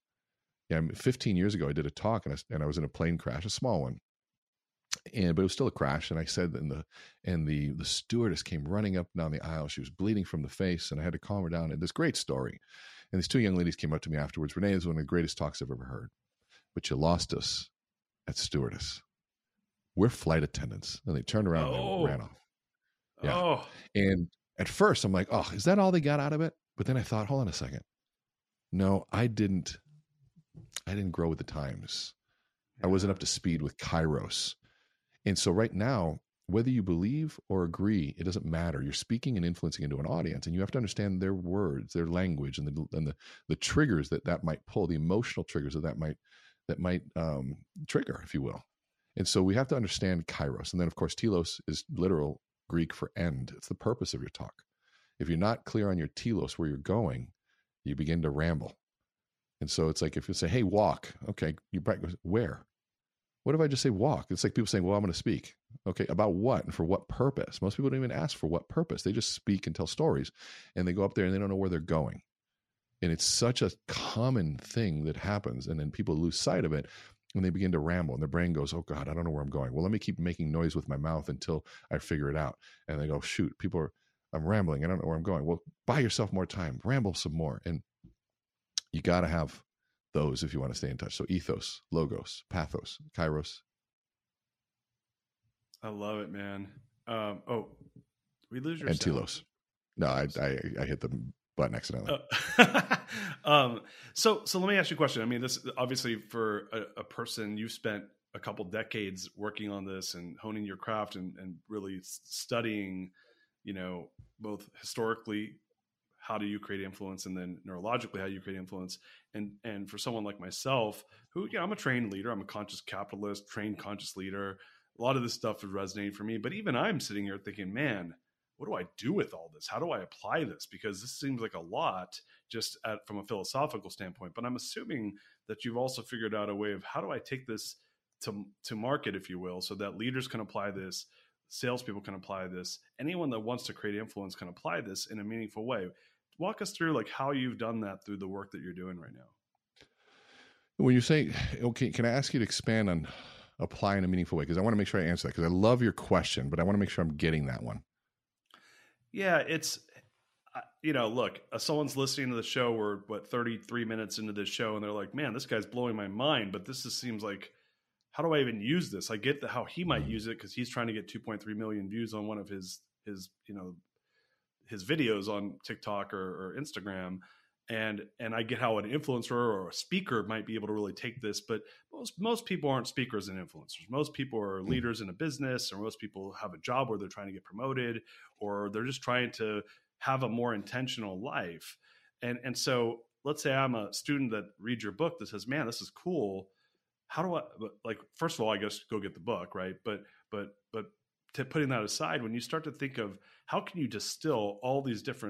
15 years ago, I did a talk and I was in a plane crash, a small one. But it was still a crash, and I said, the stewardess came running up down the aisle. She was bleeding from the face, and I had to calm her down. And this great story. And these two young ladies came up to me afterwards. Renee is one of the greatest talks I've ever heard. But you lost us at stewardess. We're flight attendants. And they turned around and ran off. Yeah. Oh. And at first, I'm like, oh, is that all they got out of it? But then I thought, hold on a second. No, I didn't grow with the times. I wasn't up to speed with kairos. And so right now, whether you believe or agree, it doesn't matter. You're speaking and influencing into an audience, and you have to understand their words, their language, and the triggers that might pull, the emotional triggers that might trigger, if you will. And so we have to understand kairos. And then, of course, telos is literal Greek for end. It's the purpose of your talk. If you're not clear on your telos, where you're going, you begin to ramble. And so it's like if you say, hey, walk. Okay, you practice where? What if I just say walk? It's like people saying, well, I'm going to speak. Okay, about what and for what purpose? Most people don't even ask for what purpose. They just speak and tell stories, and they go up there and they don't know where they're going. And it's such a common thing that happens, and then people lose sight of it, and they begin to ramble, and their brain goes, oh God, I don't know where I'm going. Well, let me keep making noise with my mouth until I figure it out. And they go, shoot, I'm rambling. I don't know where I'm going. Well, buy yourself more time. Ramble some more. And you got to have those if you want to stay in touch. So ethos, logos, pathos, kairos. I love it, man. We lose your and sound. Telos. No, I hit the button accidentally. So let me ask you a question. I mean, this obviously for a person, you've spent a couple decades working on this and honing your craft and really studying, both historically, how do you create influence, and then neurologically, how you create influence. And for someone like myself, who, I'm a trained leader, I'm a conscious capitalist, trained conscious leader. A lot of this stuff is resonating for me, but even I'm sitting here thinking, man, what do I do with all this? How do I apply this? Because this seems like a lot just from a philosophical standpoint, but I'm assuming that you've also figured out a way of how do I take this to market, if you will, so that leaders can apply this, salespeople can apply this, anyone that wants to create influence can apply this in a meaningful way. Walk us through like how you've done that through the work that you're doing right now. When you say, okay, can I ask you to expand on apply in a meaningful way? Because I want to make sure I answer that, because I love your question, but I want to make sure I'm getting that one. Yeah, it's, look, someone's listening to the show, we're 33 minutes into this show, and they're like, man, this guy's blowing my mind, but this just seems like, how do I even use this? I get how he might use it because he's trying to get 2.3 million views on one of his videos on TikTok or Instagram. And I get how an influencer or a speaker might be able to really take this, but most people aren't speakers and influencers. Most people are leaders in a business, or most people have a job where they're trying to get promoted, or they're just trying to have a more intentional life. And so let's say I'm a student that reads your book that says, man, this is cool. How do I, like, first of all, I guess go get the book, right? But to putting that aside, when you start to think of how can you distill all these different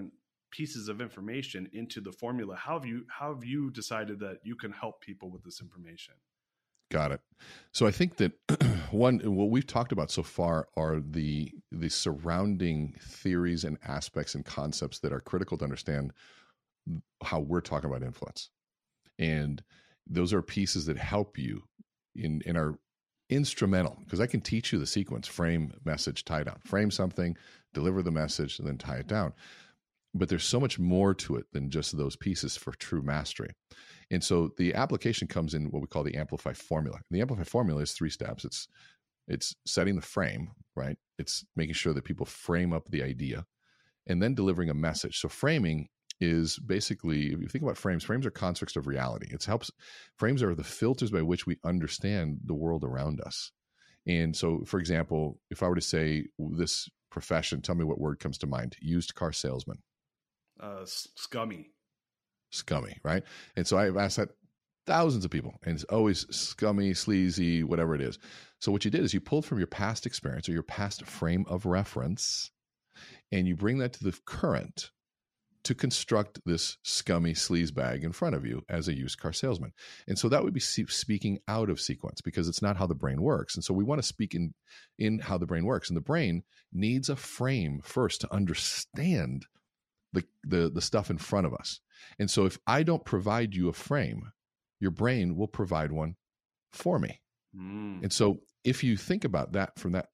pieces of information into the formula. How have you decided that you can help people with this information? Got it. So I think that what we've talked about so far are the surrounding theories and aspects and concepts that are critical to understand how we're talking about influence. And those are pieces that help you in are instrumental, because I can teach you the sequence: frame, message, tie down. Frame something, deliver the message, and then tie it down. But there's so much more to it than just those pieces for true mastery. And so the application comes in what we call the Amplify formula. And the Amplify formula is 3 steps. It's setting the frame, right? It's making sure that people frame up the idea and then delivering a message. So framing is basically, if you think about frames are constructs of reality. Frames are the filters by which we understand the world around us. And so, for example, if I were to say this profession, tell me what word comes to mind. Used car salesman. Scummy, right? And so I've asked that thousands of people, and it's always scummy, sleazy, whatever it is. So what you did is you pulled from your past experience or your past frame of reference, and you bring that to the current to construct this scummy sleaze bag in front of you as a used car salesman. And so that would be speaking out of sequence, because it's not how the brain works. And so we want to speak in how the brain works. And the brain needs a frame first to understand the stuff in front of us. And so if I don't provide you a frame, your brain will provide one for me. And so if you think about that from that,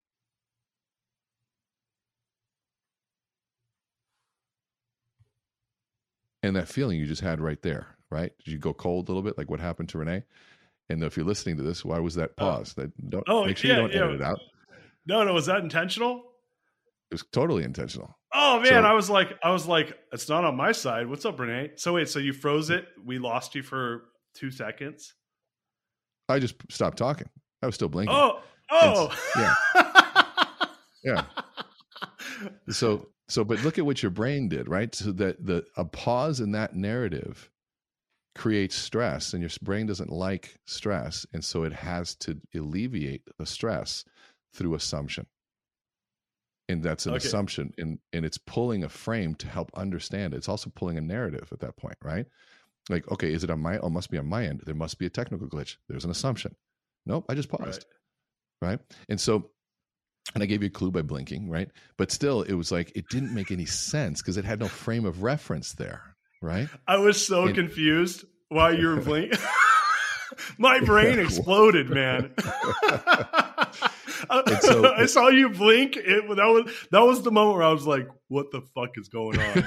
and that feeling you just had right there, right? Did you go cold a little bit, like what happened to Renee? And if you're listening to this, why was that pause? Make sure you don't edit it out. No, was that intentional? It was totally intentional. Oh man, I was like, it's not on my side. What's up, Renee? So wait, so you froze it? We lost you for 2 seconds. I just stopped talking. I was still blinking. Oh, yeah, yeah. So, but look at what your brain did, right? So that a pause in that narrative creates stress, and your brain doesn't like stress, and so it has to alleviate the stress through assumption. And that's an assumption, and it's pulling a frame to help understand it. It's also pulling a narrative at that point, right? Like, okay, is it on my, must be on my end. There must be a technical glitch. There's an assumption. Nope, I just paused, right? And so, and I gave you a clue by blinking, right? But still, it was like, it didn't make any sense because it had no frame of reference there, right? I was so confused while you were blinking. My brain exploded, man. So, I saw you blink. That was the moment where I was like, "What the fuck is going on?"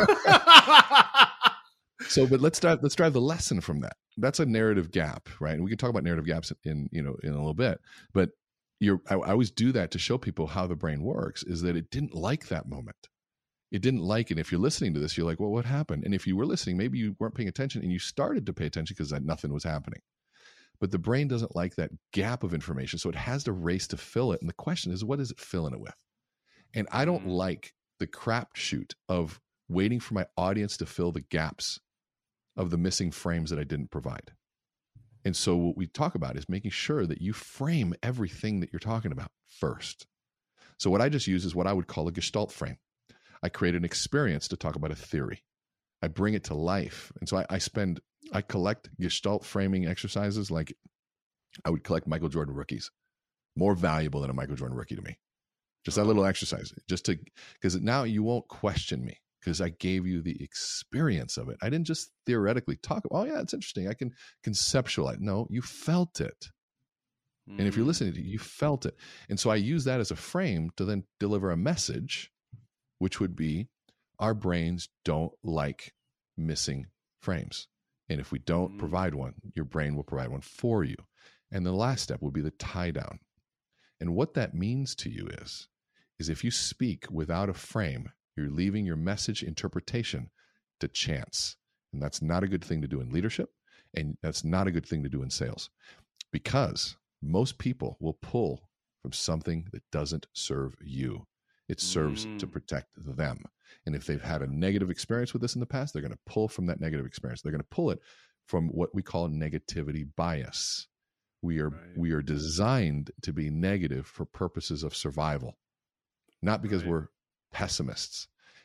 But let's drive the lesson from that. That's a narrative gap, right? And we can talk about narrative gaps in a little bit. But I always do that to show people how the brain works. Is that it didn't like that moment. It didn't like it. If you're listening to this, you're like, "Well, what happened?" And if you were listening, maybe you weren't paying attention, and you started to pay attention because nothing was happening. But the brain doesn't like that gap of information, so it has to race to fill it. And the question is, what is it filling it with? And I don't like the crapshoot of waiting for my audience to fill the gaps of the missing frames that I didn't provide. And so what we talk about is making sure that you frame everything that you're talking about first. So what I just use is what I would call a Gestalt frame. I create an experience to talk about a theory. I bring it to life. And so I collect Gestalt framing exercises like I would collect Michael Jordan rookies. More valuable than a Michael Jordan rookie to me. Just that little exercise, because now you won't question me because I gave you the experience of it. I didn't just theoretically talk. Oh yeah, it's interesting. I can conceptualize. No, you felt it. And if you're listening to it, you felt it. And so I use that as a frame to then deliver a message, which would be our brains don't like missing frames. And if we don't provide one, your brain will provide one for you. And the last step would be the tie down. And what that means to you is if you speak without a frame, you're leaving your message interpretation to chance. And that's not a good thing to do in leadership. And that's not a good thing to do in sales, because most people will pull from something that doesn't serve you. It serves to protect them. And if they've had a negative experience with this in the past, they're going to pull from that negative experience. They're going to pull it from what we call negativity bias. We are designed to be negative for purposes of survival, not because we're pessimists.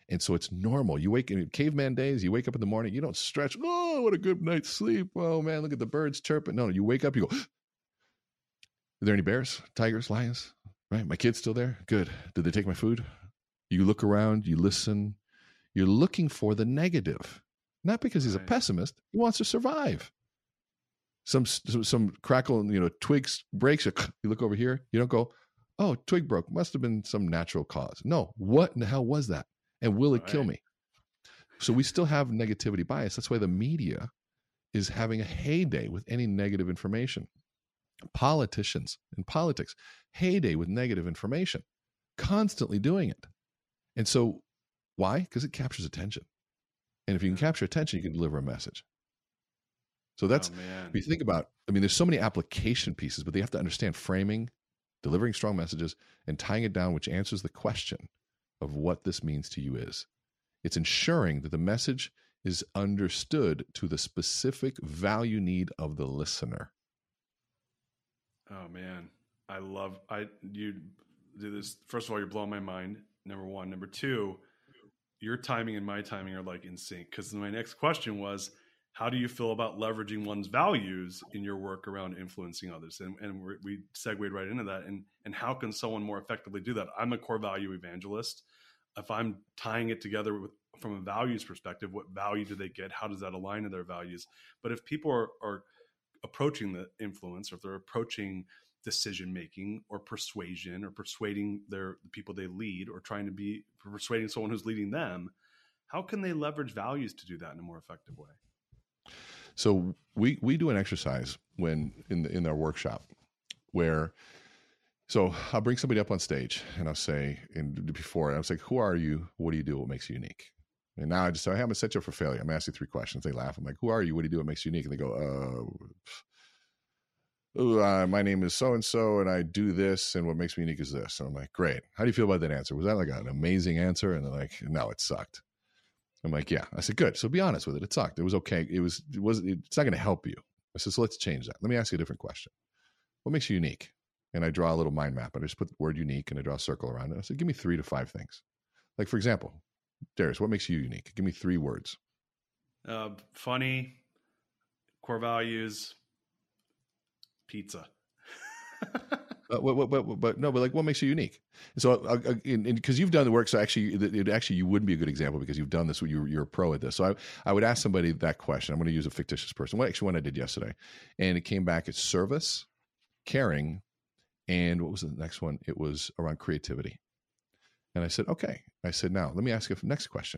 And so it's normal. You wake in caveman days, you wake up in the morning, you don't stretch. Oh, what a good night's sleep. Oh man, look at the birds chirping. No, you wake up, you go, are there any bears, tigers, lions? Right? My kid's still there? Good. Did they take my food? You look around, you listen. You're looking for the negative. Not because he's a pessimist. He wants to survive. Some crackle, twigs breaks. You look over here. You don't go, oh, twig broke. Must have been some natural cause. No. What in the hell was that? And will it kill me? So we still have negativity bias. That's why the media is having a heyday with any negative information. Politicians and politics, heyday with negative information, constantly doing it. And so why? Because it captures attention. And if you can capture attention, you can deliver a message. So that's, if you think about, there's so many application pieces, but they have to understand framing, delivering strong messages, and tying it down, which answers the question of what this means to you is. It's ensuring that the message is understood to the specific value need of the listener. Oh man, you do this. First of all, you're blowing my mind. Number one. Number two, your timing and my timing are like in sync. Because my next question was, how do you feel about leveraging one's values in your work around influencing others? And we segued right into that. And how can someone more effectively do that? I'm a core value evangelist. If I'm tying it together from a values perspective, what value do they get? How does that align to their values? But if people are approaching the influence, or if they're approaching decision-making or persuasion, or persuading the people they lead, or trying to be persuading someone who's leading them, how can they leverage values to do that in a more effective way? So we do an exercise when in our workshop where, so I'll bring somebody up on stage and I'll say, I was like, who are you? What do you do? What makes you unique? And now I just say, hey, I'm going to set you up for failure. I'm asking 3 questions. They laugh. I'm like, who are you? What do you do? What makes you unique? And they go, my name is so-and-so and I do this. And what makes me unique is this. And I'm like, great. How do you feel about that answer? Was that like an amazing answer? And they're like, no, it sucked. I'm like, yeah. I said, good. So be honest with it. It sucked. It was okay. It's not going to help you. I said, so let's change that. Let me ask you a different question. What makes you unique? And I draw a little mind map. I just put the word unique and I draw a circle around it. I said, give me 3 to 5 things. Like, for example, Darius, what makes you unique? Give me 3 words. Funny, core values, pizza. But what makes you unique? So, because you've done the work, so actually, you wouldn't be a good example because you've done this. You're a pro at this. So I would ask somebody that question. I'm going to use a fictitious person. One I did yesterday, and it came back as service, caring, and what was the next one? It was around creativity. And I said, okay. I said, now let me ask you the next question.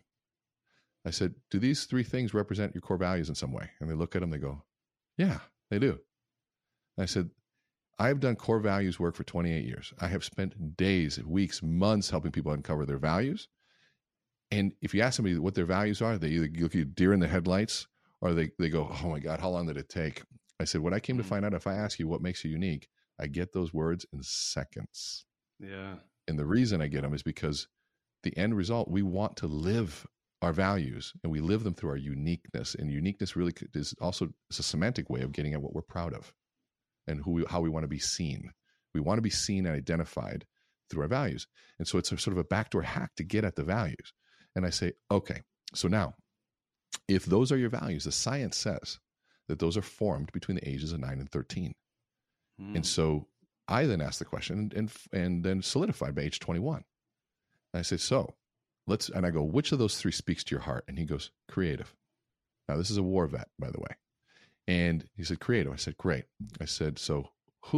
I said, do these 3 things represent your core values in some way? And they look at them, they go, yeah, they do. And I said, I've done core values work for 28 years. I have spent days, weeks, months helping people uncover their values. And if you ask somebody what their values are, they either look at deer in the headlights or they go, oh my God, how long did it take? I said, what I came to find out, if I ask you what makes you unique, I get those words in seconds. Yeah. And the reason I get them is because the end result, we want to live our values and we live them through our uniqueness. And uniqueness really is also a semantic way of getting at what we're proud of and how we want to be seen. We want to be seen and identified through our values. And so it's a sort of a backdoor hack to get at the values. And I say, okay, so now if those are your values, the science says that those are formed between the ages of 9 and 13. And so I then asked the question and then solidified by age 21. And I said, and I go, which of those 3 speaks to your heart? And he goes, creative. Now, this is a war vet, by the way. And he said, creative. I said, great. I said, so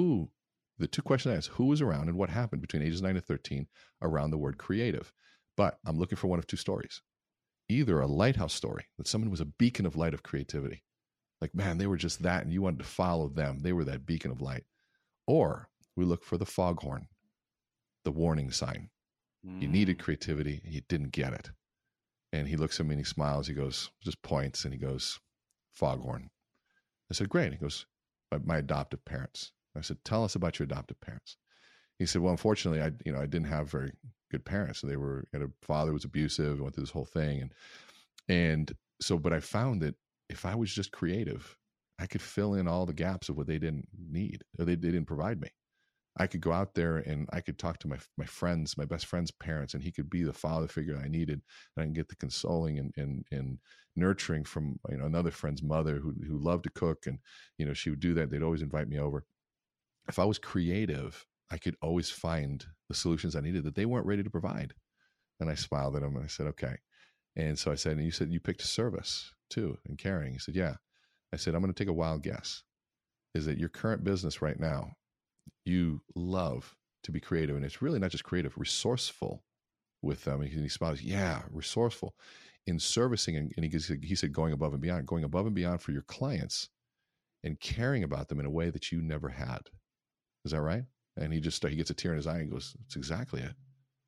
the 2 questions I asked, who was around and what happened between ages 9 and 13 around the word creative? But I'm looking for one of 2 stories. Either a lighthouse story, that someone was a beacon of light of creativity. Like, man, they were just that, and you wanted to follow them. They were that beacon of light. Or we look for the foghorn, the warning sign. You needed creativity, and you didn't get it. And he looks at me and he smiles. He goes, just points, and he goes, foghorn. I said, great. He goes, my adoptive parents. I said, tell us about your adoptive parents. He said, well, unfortunately, I didn't have very good parents. They had a father who was abusive, went through this whole thing. And so, but I found that if I was just creative, I could fill in all the gaps of what they didn't need or they didn't provide me. I could go out there and I could talk to my friends, my best friend's parents, and he could be the father figure I needed, and I can get the consoling and nurturing from another friend's mother who loved to cook, and she would do that. They'd always invite me over. If I was creative, I could always find the solutions I needed that they weren't ready to provide. And I smiled at him and I said, okay. And so I said, and you said you picked service too and caring. He said, yeah. I said, I'm going to take a wild guess. Is that your current business right now, you love to be creative, and it's really not just creative, resourceful with them. And he smiled, yeah, resourceful in servicing. And he said, going above and beyond for your clients and caring about them in a way that you never had. Is that right? And he gets a tear in his eye and goes, that's exactly it.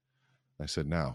I said, now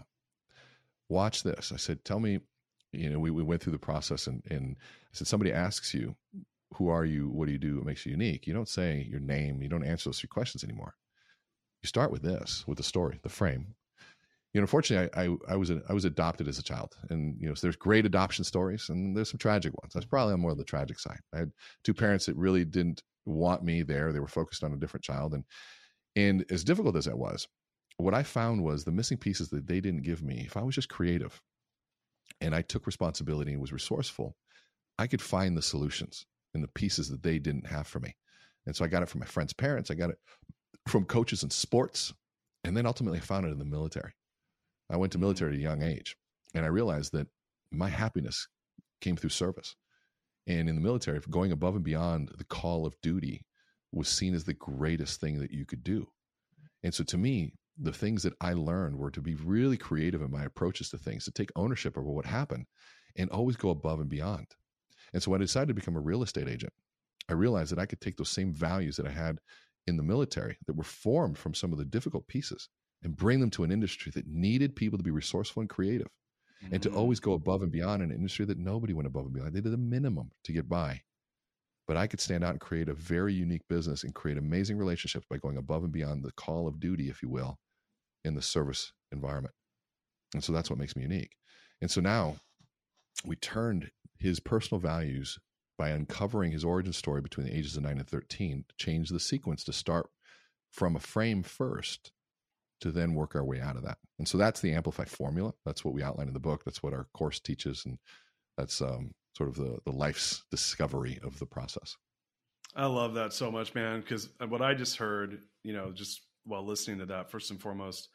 watch this. I said, tell me, we went through the process and I said, somebody asks you, who are you? What do you do? What makes you unique? You don't say your name. You don't answer those three questions anymore. You start with this, with the story, the frame. Unfortunately, I was adopted as a child, and so there's great adoption stories, and there's some tragic ones. I was probably on more of the tragic side. I had two parents that really didn't want me there. They were focused on a different child, and as difficult as that was, what I found was the missing pieces that they didn't give me. If I was just creative, and I took responsibility and was resourceful, I could find the solutions and the pieces that they didn't have for me. And so I got it from my friends' parents. I got it from coaches in sports. And then ultimately I found it in the military. I went to military at a young age, and I realized that my happiness came through service. And in the military, going above and beyond the call of duty was seen as the greatest thing that you could do. And so to me, the things that I learned were to be really creative in my approaches to things, to take ownership over what happened and always go above and beyond. And so when I decided to become a real estate agent, I realized that I could take those same values that I had in the military that were formed from some of the difficult pieces and bring them to an industry that needed people to be resourceful and creative, and to always go above and beyond in an industry that nobody went above and beyond. They did the minimum to get by. But I could stand out and create a very unique business and create amazing relationships by going above and beyond the call of duty, if you will, in the service environment. And so that's what makes me unique. And so now we turned his personal values by uncovering his origin story between the ages of 9 and 13 to change the sequence, to start from a frame first to then work our way out of that. And so that's the Amplify formula. That's what we outline in the book. That's what our course teaches. And that's sort of the life's discovery of the process. I love that so much, man. Because what I just heard, just while listening to that, first and foremost,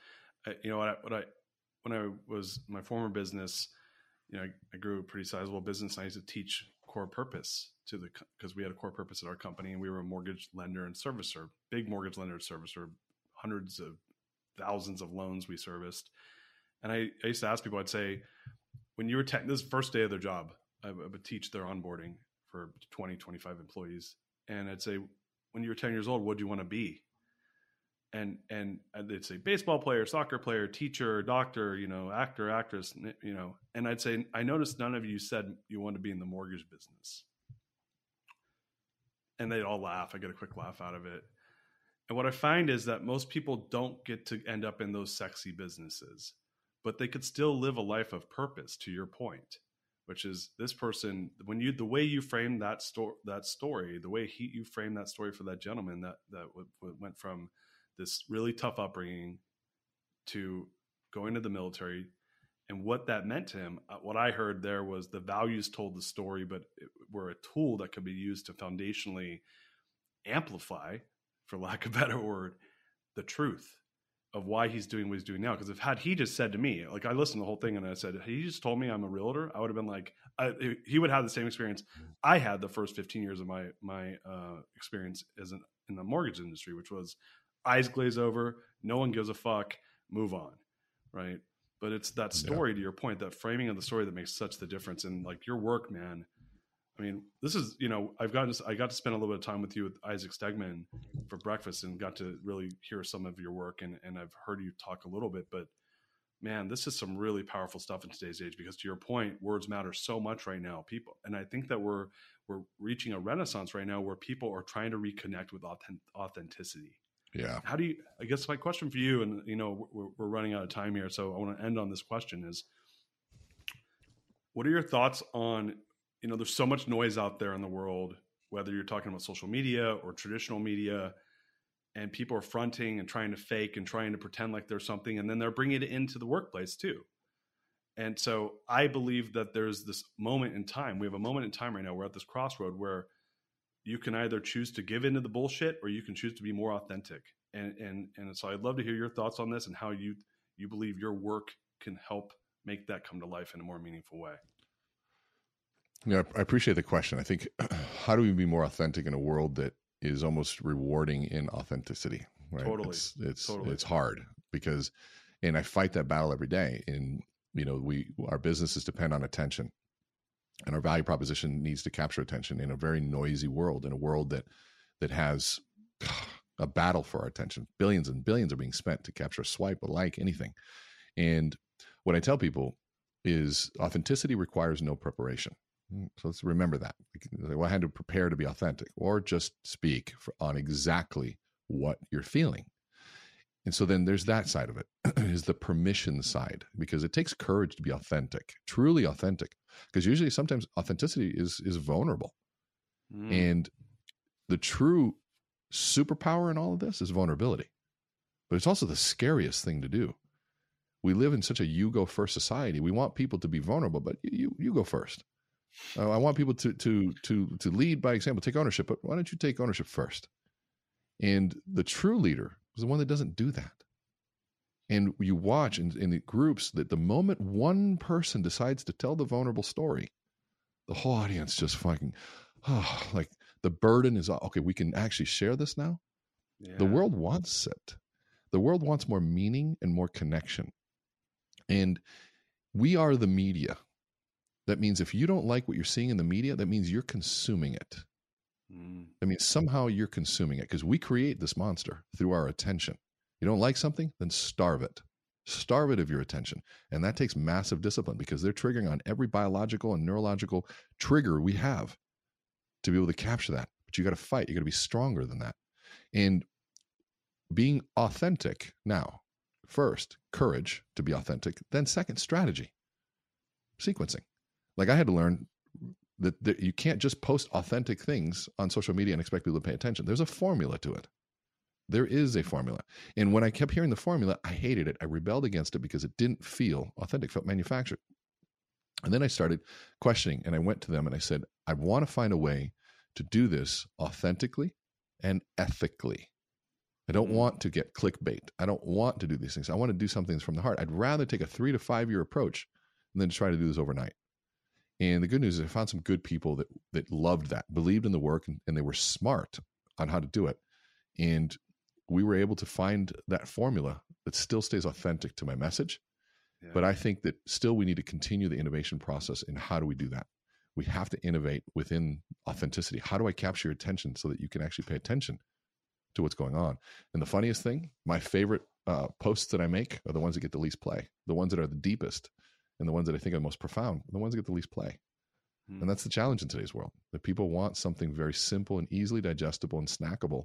when I was my former business, I grew a pretty sizable business. And I used to teach core purpose because we had a core purpose at our company, and we were a mortgage lender and servicer, big mortgage lender and servicer, hundreds of thousands of loans we serviced. And I used to ask people, I'd say, when you were this is the first day of their job, I would teach their onboarding for 20, 25 employees. And I'd say, when you were 10 years old, what do you want to be? And they'd say baseball player, soccer player, teacher, doctor, actor, actress, and I'd say, I noticed none of you said you want to be in the mortgage business. And they'd all laugh. I get a quick laugh out of it. And what I find is that most people don't get to end up in those sexy businesses, but they could still live a life of purpose, to your point, which is this person, the way you framed that story, the way you framed that story for that gentleman that went from this really tough upbringing to going to the military, and what that meant to him. What I heard there was the values told the story, but were a tool that could be used to foundationally amplify, for lack of a better word, the truth of why he's doing what he's doing now. Because had he just said to me, like, I listened to the whole thing and I said, he just told me I'm a realtor, I would have been like, he would have the same experience I had the first 15 years of my experience in the mortgage industry, which was eyes glaze over, no one gives a fuck, move on, right? But it's that story, to your point, that framing of the story that makes such the difference. And like your work, man, I mean, this is, I got to spend a little bit of time with you with Isaac Stegman for breakfast and got to really hear some of your work. And I've heard you talk a little bit, but man, this is some really powerful stuff in today's age, because to your point, words matter so much right now, people. And I think that we're reaching a renaissance right now where people are trying to reconnect with authenticity. Yeah. How do you, I guess my question for you, and we're running out of time here, so I want to end on this question is, what are your thoughts on, there's so much noise out there in the world, whether you're talking about social media or traditional media, and people are fronting and trying to fake and trying to pretend like there's something, and then they're bringing it into the workplace too. And so I believe that there's this moment in time. We have a moment in time right now. We're at this crossroad where you can either choose to give into the bullshit or you can choose to be more authentic. And so I'd love to hear your thoughts on this and how you believe your work can help make that come to life in a more meaningful way. Yeah, I appreciate the question. I think, how do we be more authentic in a world that is almost rewarding in authenticity? Right? Totally. It's hard because, and I fight that battle every day. And our businesses depend on attention, and our value proposition needs to capture attention in a very noisy world, in a world that has a battle for our attention. Billions and billions are being spent to capture a swipe, a like, anything. And what I tell people is authenticity requires no preparation. So let's remember that. I had to prepare to be authentic, or just speak on exactly what you're feeling. And so then there's that side of it, is the permission side, because it takes courage to be authentic, truly authentic, because usually sometimes authenticity is vulnerable. And the true superpower in all of this is vulnerability. But it's also the scariest thing to do. We live in such a you go first society. We want people to be vulnerable, but you go first. I want people to lead by example, take ownership, but why don't you take ownership first? And the true leader is the one that doesn't do that. And you watch in the groups that the moment one person decides to tell the vulnerable story, the whole audience just fucking, like the burden is, okay, we can actually share this now. Yeah. The world wants it. The world wants more meaning and more connection. And we are the media. That means if you don't like what you're seeing in the media, that means you're consuming it. That means somehow you're consuming it, because we create this monster through our attention. You don't like something, then starve it. Starve it of your attention. And that takes massive discipline, because they're triggering on every biological and neurological trigger we have to be able to capture that. But you got to fight. You got to be stronger than that. And being authentic now, first, courage to be authentic. Then second, strategy, sequencing. Like I had to learn that you can't just post authentic things on social media and expect people to pay attention. There's a formula to it. There is a formula. And when I kept hearing the formula, I hated it. I rebelled against it because it didn't feel authentic, felt manufactured. And then I started questioning, and I went to them and I said, I want to find a way to do this authentically and ethically. I don't want to get clickbait. I don't want to do these things. I want to do something from the heart. I'd rather take a 3 to 5 year approach than try to do this overnight. And the good news is I found some good people that loved that, believed in the work, and they were smart on how to do it. And we were able to find that formula that still stays authentic to my message. Yeah. But I think that still we need to continue the innovation process in how do we do that? We have to innovate within authenticity. How do I capture your attention so that you can actually pay attention to what's going on? And the funniest thing, my favorite posts that I make are the ones that get the least play, the ones that are the deepest, and the ones that I think are the most profound, the ones that get the least play. And that's the challenge in today's world, that people want something very simple and easily digestible and snackable.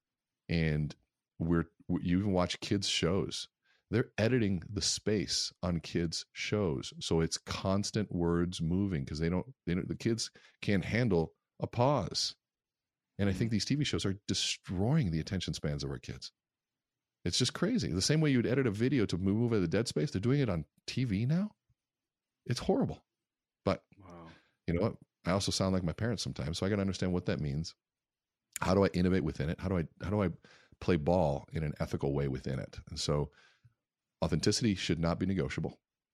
And you even watch kids' shows. They're editing the space on kids' shows, so it's constant words moving, because the kids can't handle a pause. And I think these TV shows are destroying the attention spans of our kids. It's just crazy. The same way you'd edit a video to move out of the dead space, they're doing it on TV now. It's horrible. But you know what? I also sound like my parents sometimes, so I got to understand what that means. How do I innovate within it? How do I play ball in an ethical way within it? And so authenticity should not be negotiable.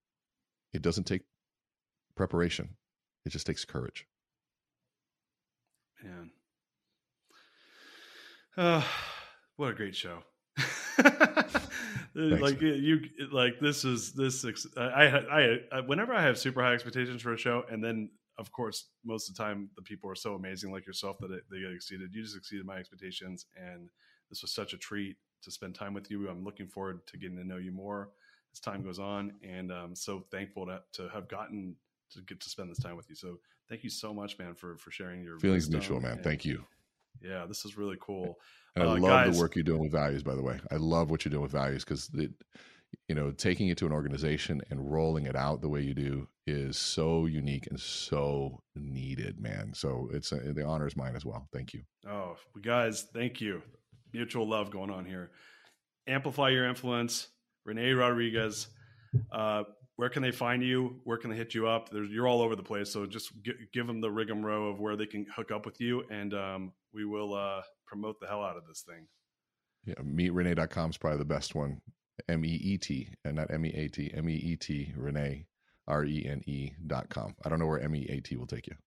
It doesn't take preparation. It just takes courage. Man. What a great show. Like you, like this. I whenever I have super high expectations for a show, and then of course most of the time the people are so amazing like yourself that they get exceeded. You just exceeded my expectations, and this was such a treat to spend time with you. I'm looking forward to getting to know you more as time goes on, and I'm so thankful to have gotten to get to spend this time with you. So thank you so much, man, for sharing your feelings mutual, man. Thank you. Yeah, this is really cool. And I love the work you're doing with values, by the way. I love what you're doing with values, because taking it to an organization and rolling it out the way you do is so unique and so needed, man. So the honor is mine as well. Thank you. Oh, guys, thank you. mutual love going on here. Amplify Your Influence, Renee Rodriguez. Where can they find you? Where can they hit you up? You're all over the place, so just give them the rigmarole of where they can hook up with you, and we will promote the hell out of this thing. Yeah, meetrenee.com is probably the best one. MEET, and not MEAT, MEET, Renee, RENE.com. I don't know where MEAT will take you.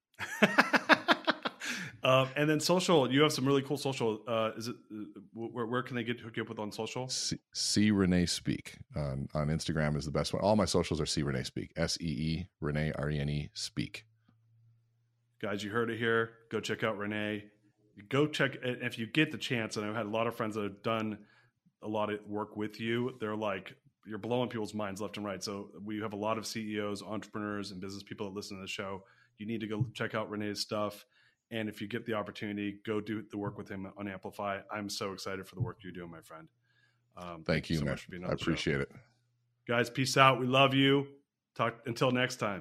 And then social, you have some really cool social. Is it where can they hook you up with on social? See Renee Speak on Instagram is the best one. All my socials are See Renee Speak. SEE Renee RENE Speak. Guys, you heard it here. Go check out Renee. Go check if you get the chance. And I've had a lot of friends that have done a lot of work with you. They're like, you're blowing people's minds left and right. So we have a lot of CEOs, entrepreneurs, and business people that listen to the show. You need to go check out Renee's stuff. And if you get the opportunity, go do the work with him on Amplify. I'm so excited for the work you're doing, my friend. Thank you so much for being on the show. I appreciate it. Guys, peace out. We love you. Talk until next time.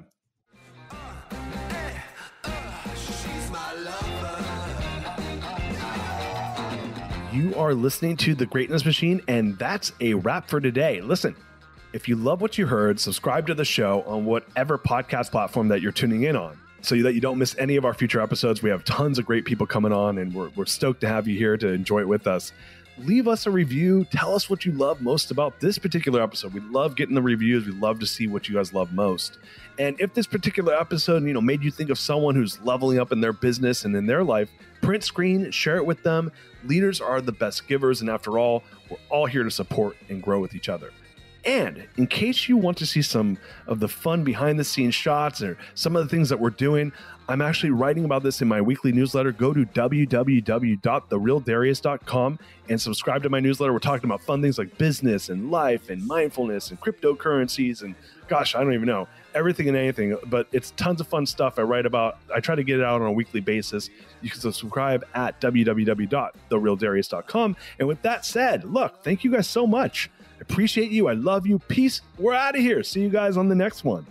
You are listening to The Greatness Machine, and that's a wrap for today. Listen, if you love what you heard, subscribe to the show on whatever podcast platform that you're tuning in on, so that you don't miss any of our future episodes. We have tons of great people coming on, and we're stoked to have you here to enjoy it with us. Leave us a review. Tell us what you love most about this particular episode. We love getting the reviews. We love to see what you guys love most. And if this particular episode, made you think of someone who's leveling up in their business and in their life, print screen, share it with them. Leaders are the best givers, and after all, we're all here to support and grow with each other. And in case you want to see some of the fun behind the scenes shots or some of the things that we're doing, I'm actually writing about this in my weekly newsletter. Go to www.therealdarius.com and subscribe to my newsletter. We're talking about fun things like business and life and mindfulness and cryptocurrencies and gosh, I don't even know, everything and anything, but it's tons of fun stuff I write about. I try to get it out on a weekly basis. You can subscribe at www.therealdarius.com. And with that said, look, thank you guys so much. I appreciate you. I love you. Peace. We're out of here. See you guys on the next one.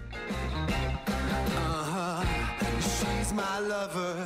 She's my lover.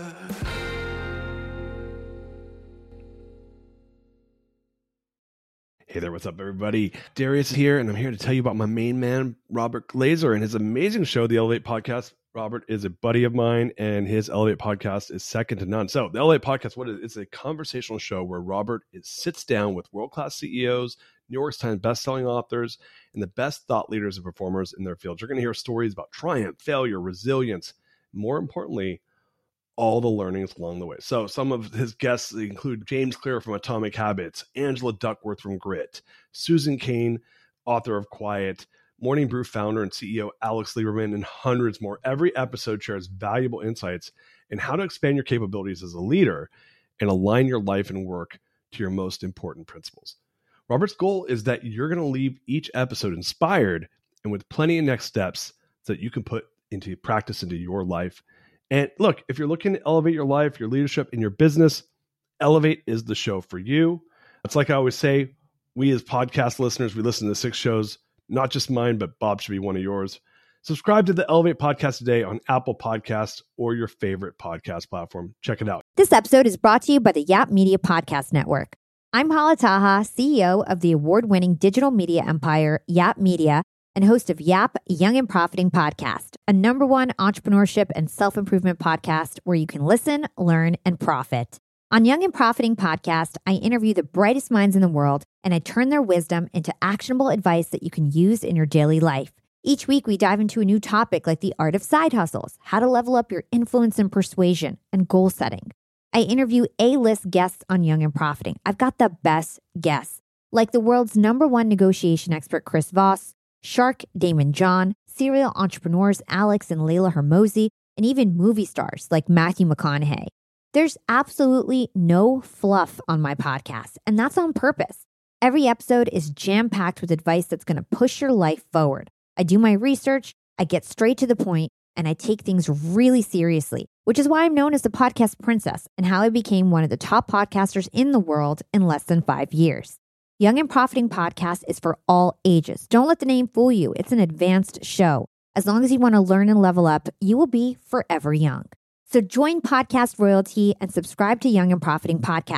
Hey there, what's up, everybody? Darius here, and I'm here to tell you about my main man, Robert Glazer, and his amazing show, The Elevate Podcast. Robert is a buddy of mine, and his Elevate Podcast is second to none. So the Elevate Podcast, what is it? It's a conversational show where Robert sits down with world-class CEOs, New York Times bestselling authors, and the best thought leaders and performers in their fields. You're going to hear stories about triumph, failure, resilience, more importantly, all the learnings along the way. So some of his guests include James Clear from Atomic Habits, Angela Duckworth from Grit, Susan Cain, author of Quiet, Morning Brew founder and CEO Alex Lieberman, and hundreds more. Every episode shares valuable insights in how to expand your capabilities as a leader and align your life and work to your most important principles. Robert's goal is that you're going to leave each episode inspired and with plenty of next steps that you can put into practice into your life. And look, if you're looking to elevate your life, your leadership, and your business, Elevate is the show for you. It's like I always say, we as podcast listeners, we listen to 6 shows, not just mine, but Bob should be one of yours. Subscribe to the Elevate Podcast today on Apple Podcasts or your favorite podcast platform. Check it out. This episode is brought to you by the Yap Media Podcast Network. I'm Hala Taha, CEO of the award-winning digital media empire, Yap Media, and host of Yap Young and Profiting Podcast, a #1 entrepreneurship and self-improvement podcast where you can listen, learn, and profit. On Young and Profiting Podcast, I interview the brightest minds in the world, and I turn their wisdom into actionable advice that you can use in your daily life. Each week, we dive into a new topic like the art of side hustles, how to level up your influence and persuasion, and goal setting. I interview A-list guests on Young and Profiting. I've got the best guests, like the world's #1 negotiation expert, Chris Voss, Shark Damon John, serial entrepreneurs Alex and Layla Hermosi, and even movie stars like Matthew McConaughey. There's absolutely no fluff on my podcast, and that's on purpose. Every episode is jam-packed with advice that's going to push your life forward. I do my research, I get straight to the point, and I take things really seriously, which is why I'm known as the podcast princess and how I became one of the top podcasters in the world in less than 5 years. Young and Profiting Podcast is for all ages. Don't let the name fool you. It's an advanced show. As long as you want to learn and level up, you will be forever young. So join Podcast Royalty and subscribe to Young and Profiting Podcast.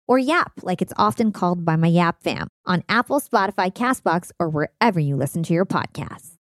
or Yap, like it's often called by my Yap fam, on Apple, Spotify, CastBox, or wherever you listen to your podcasts.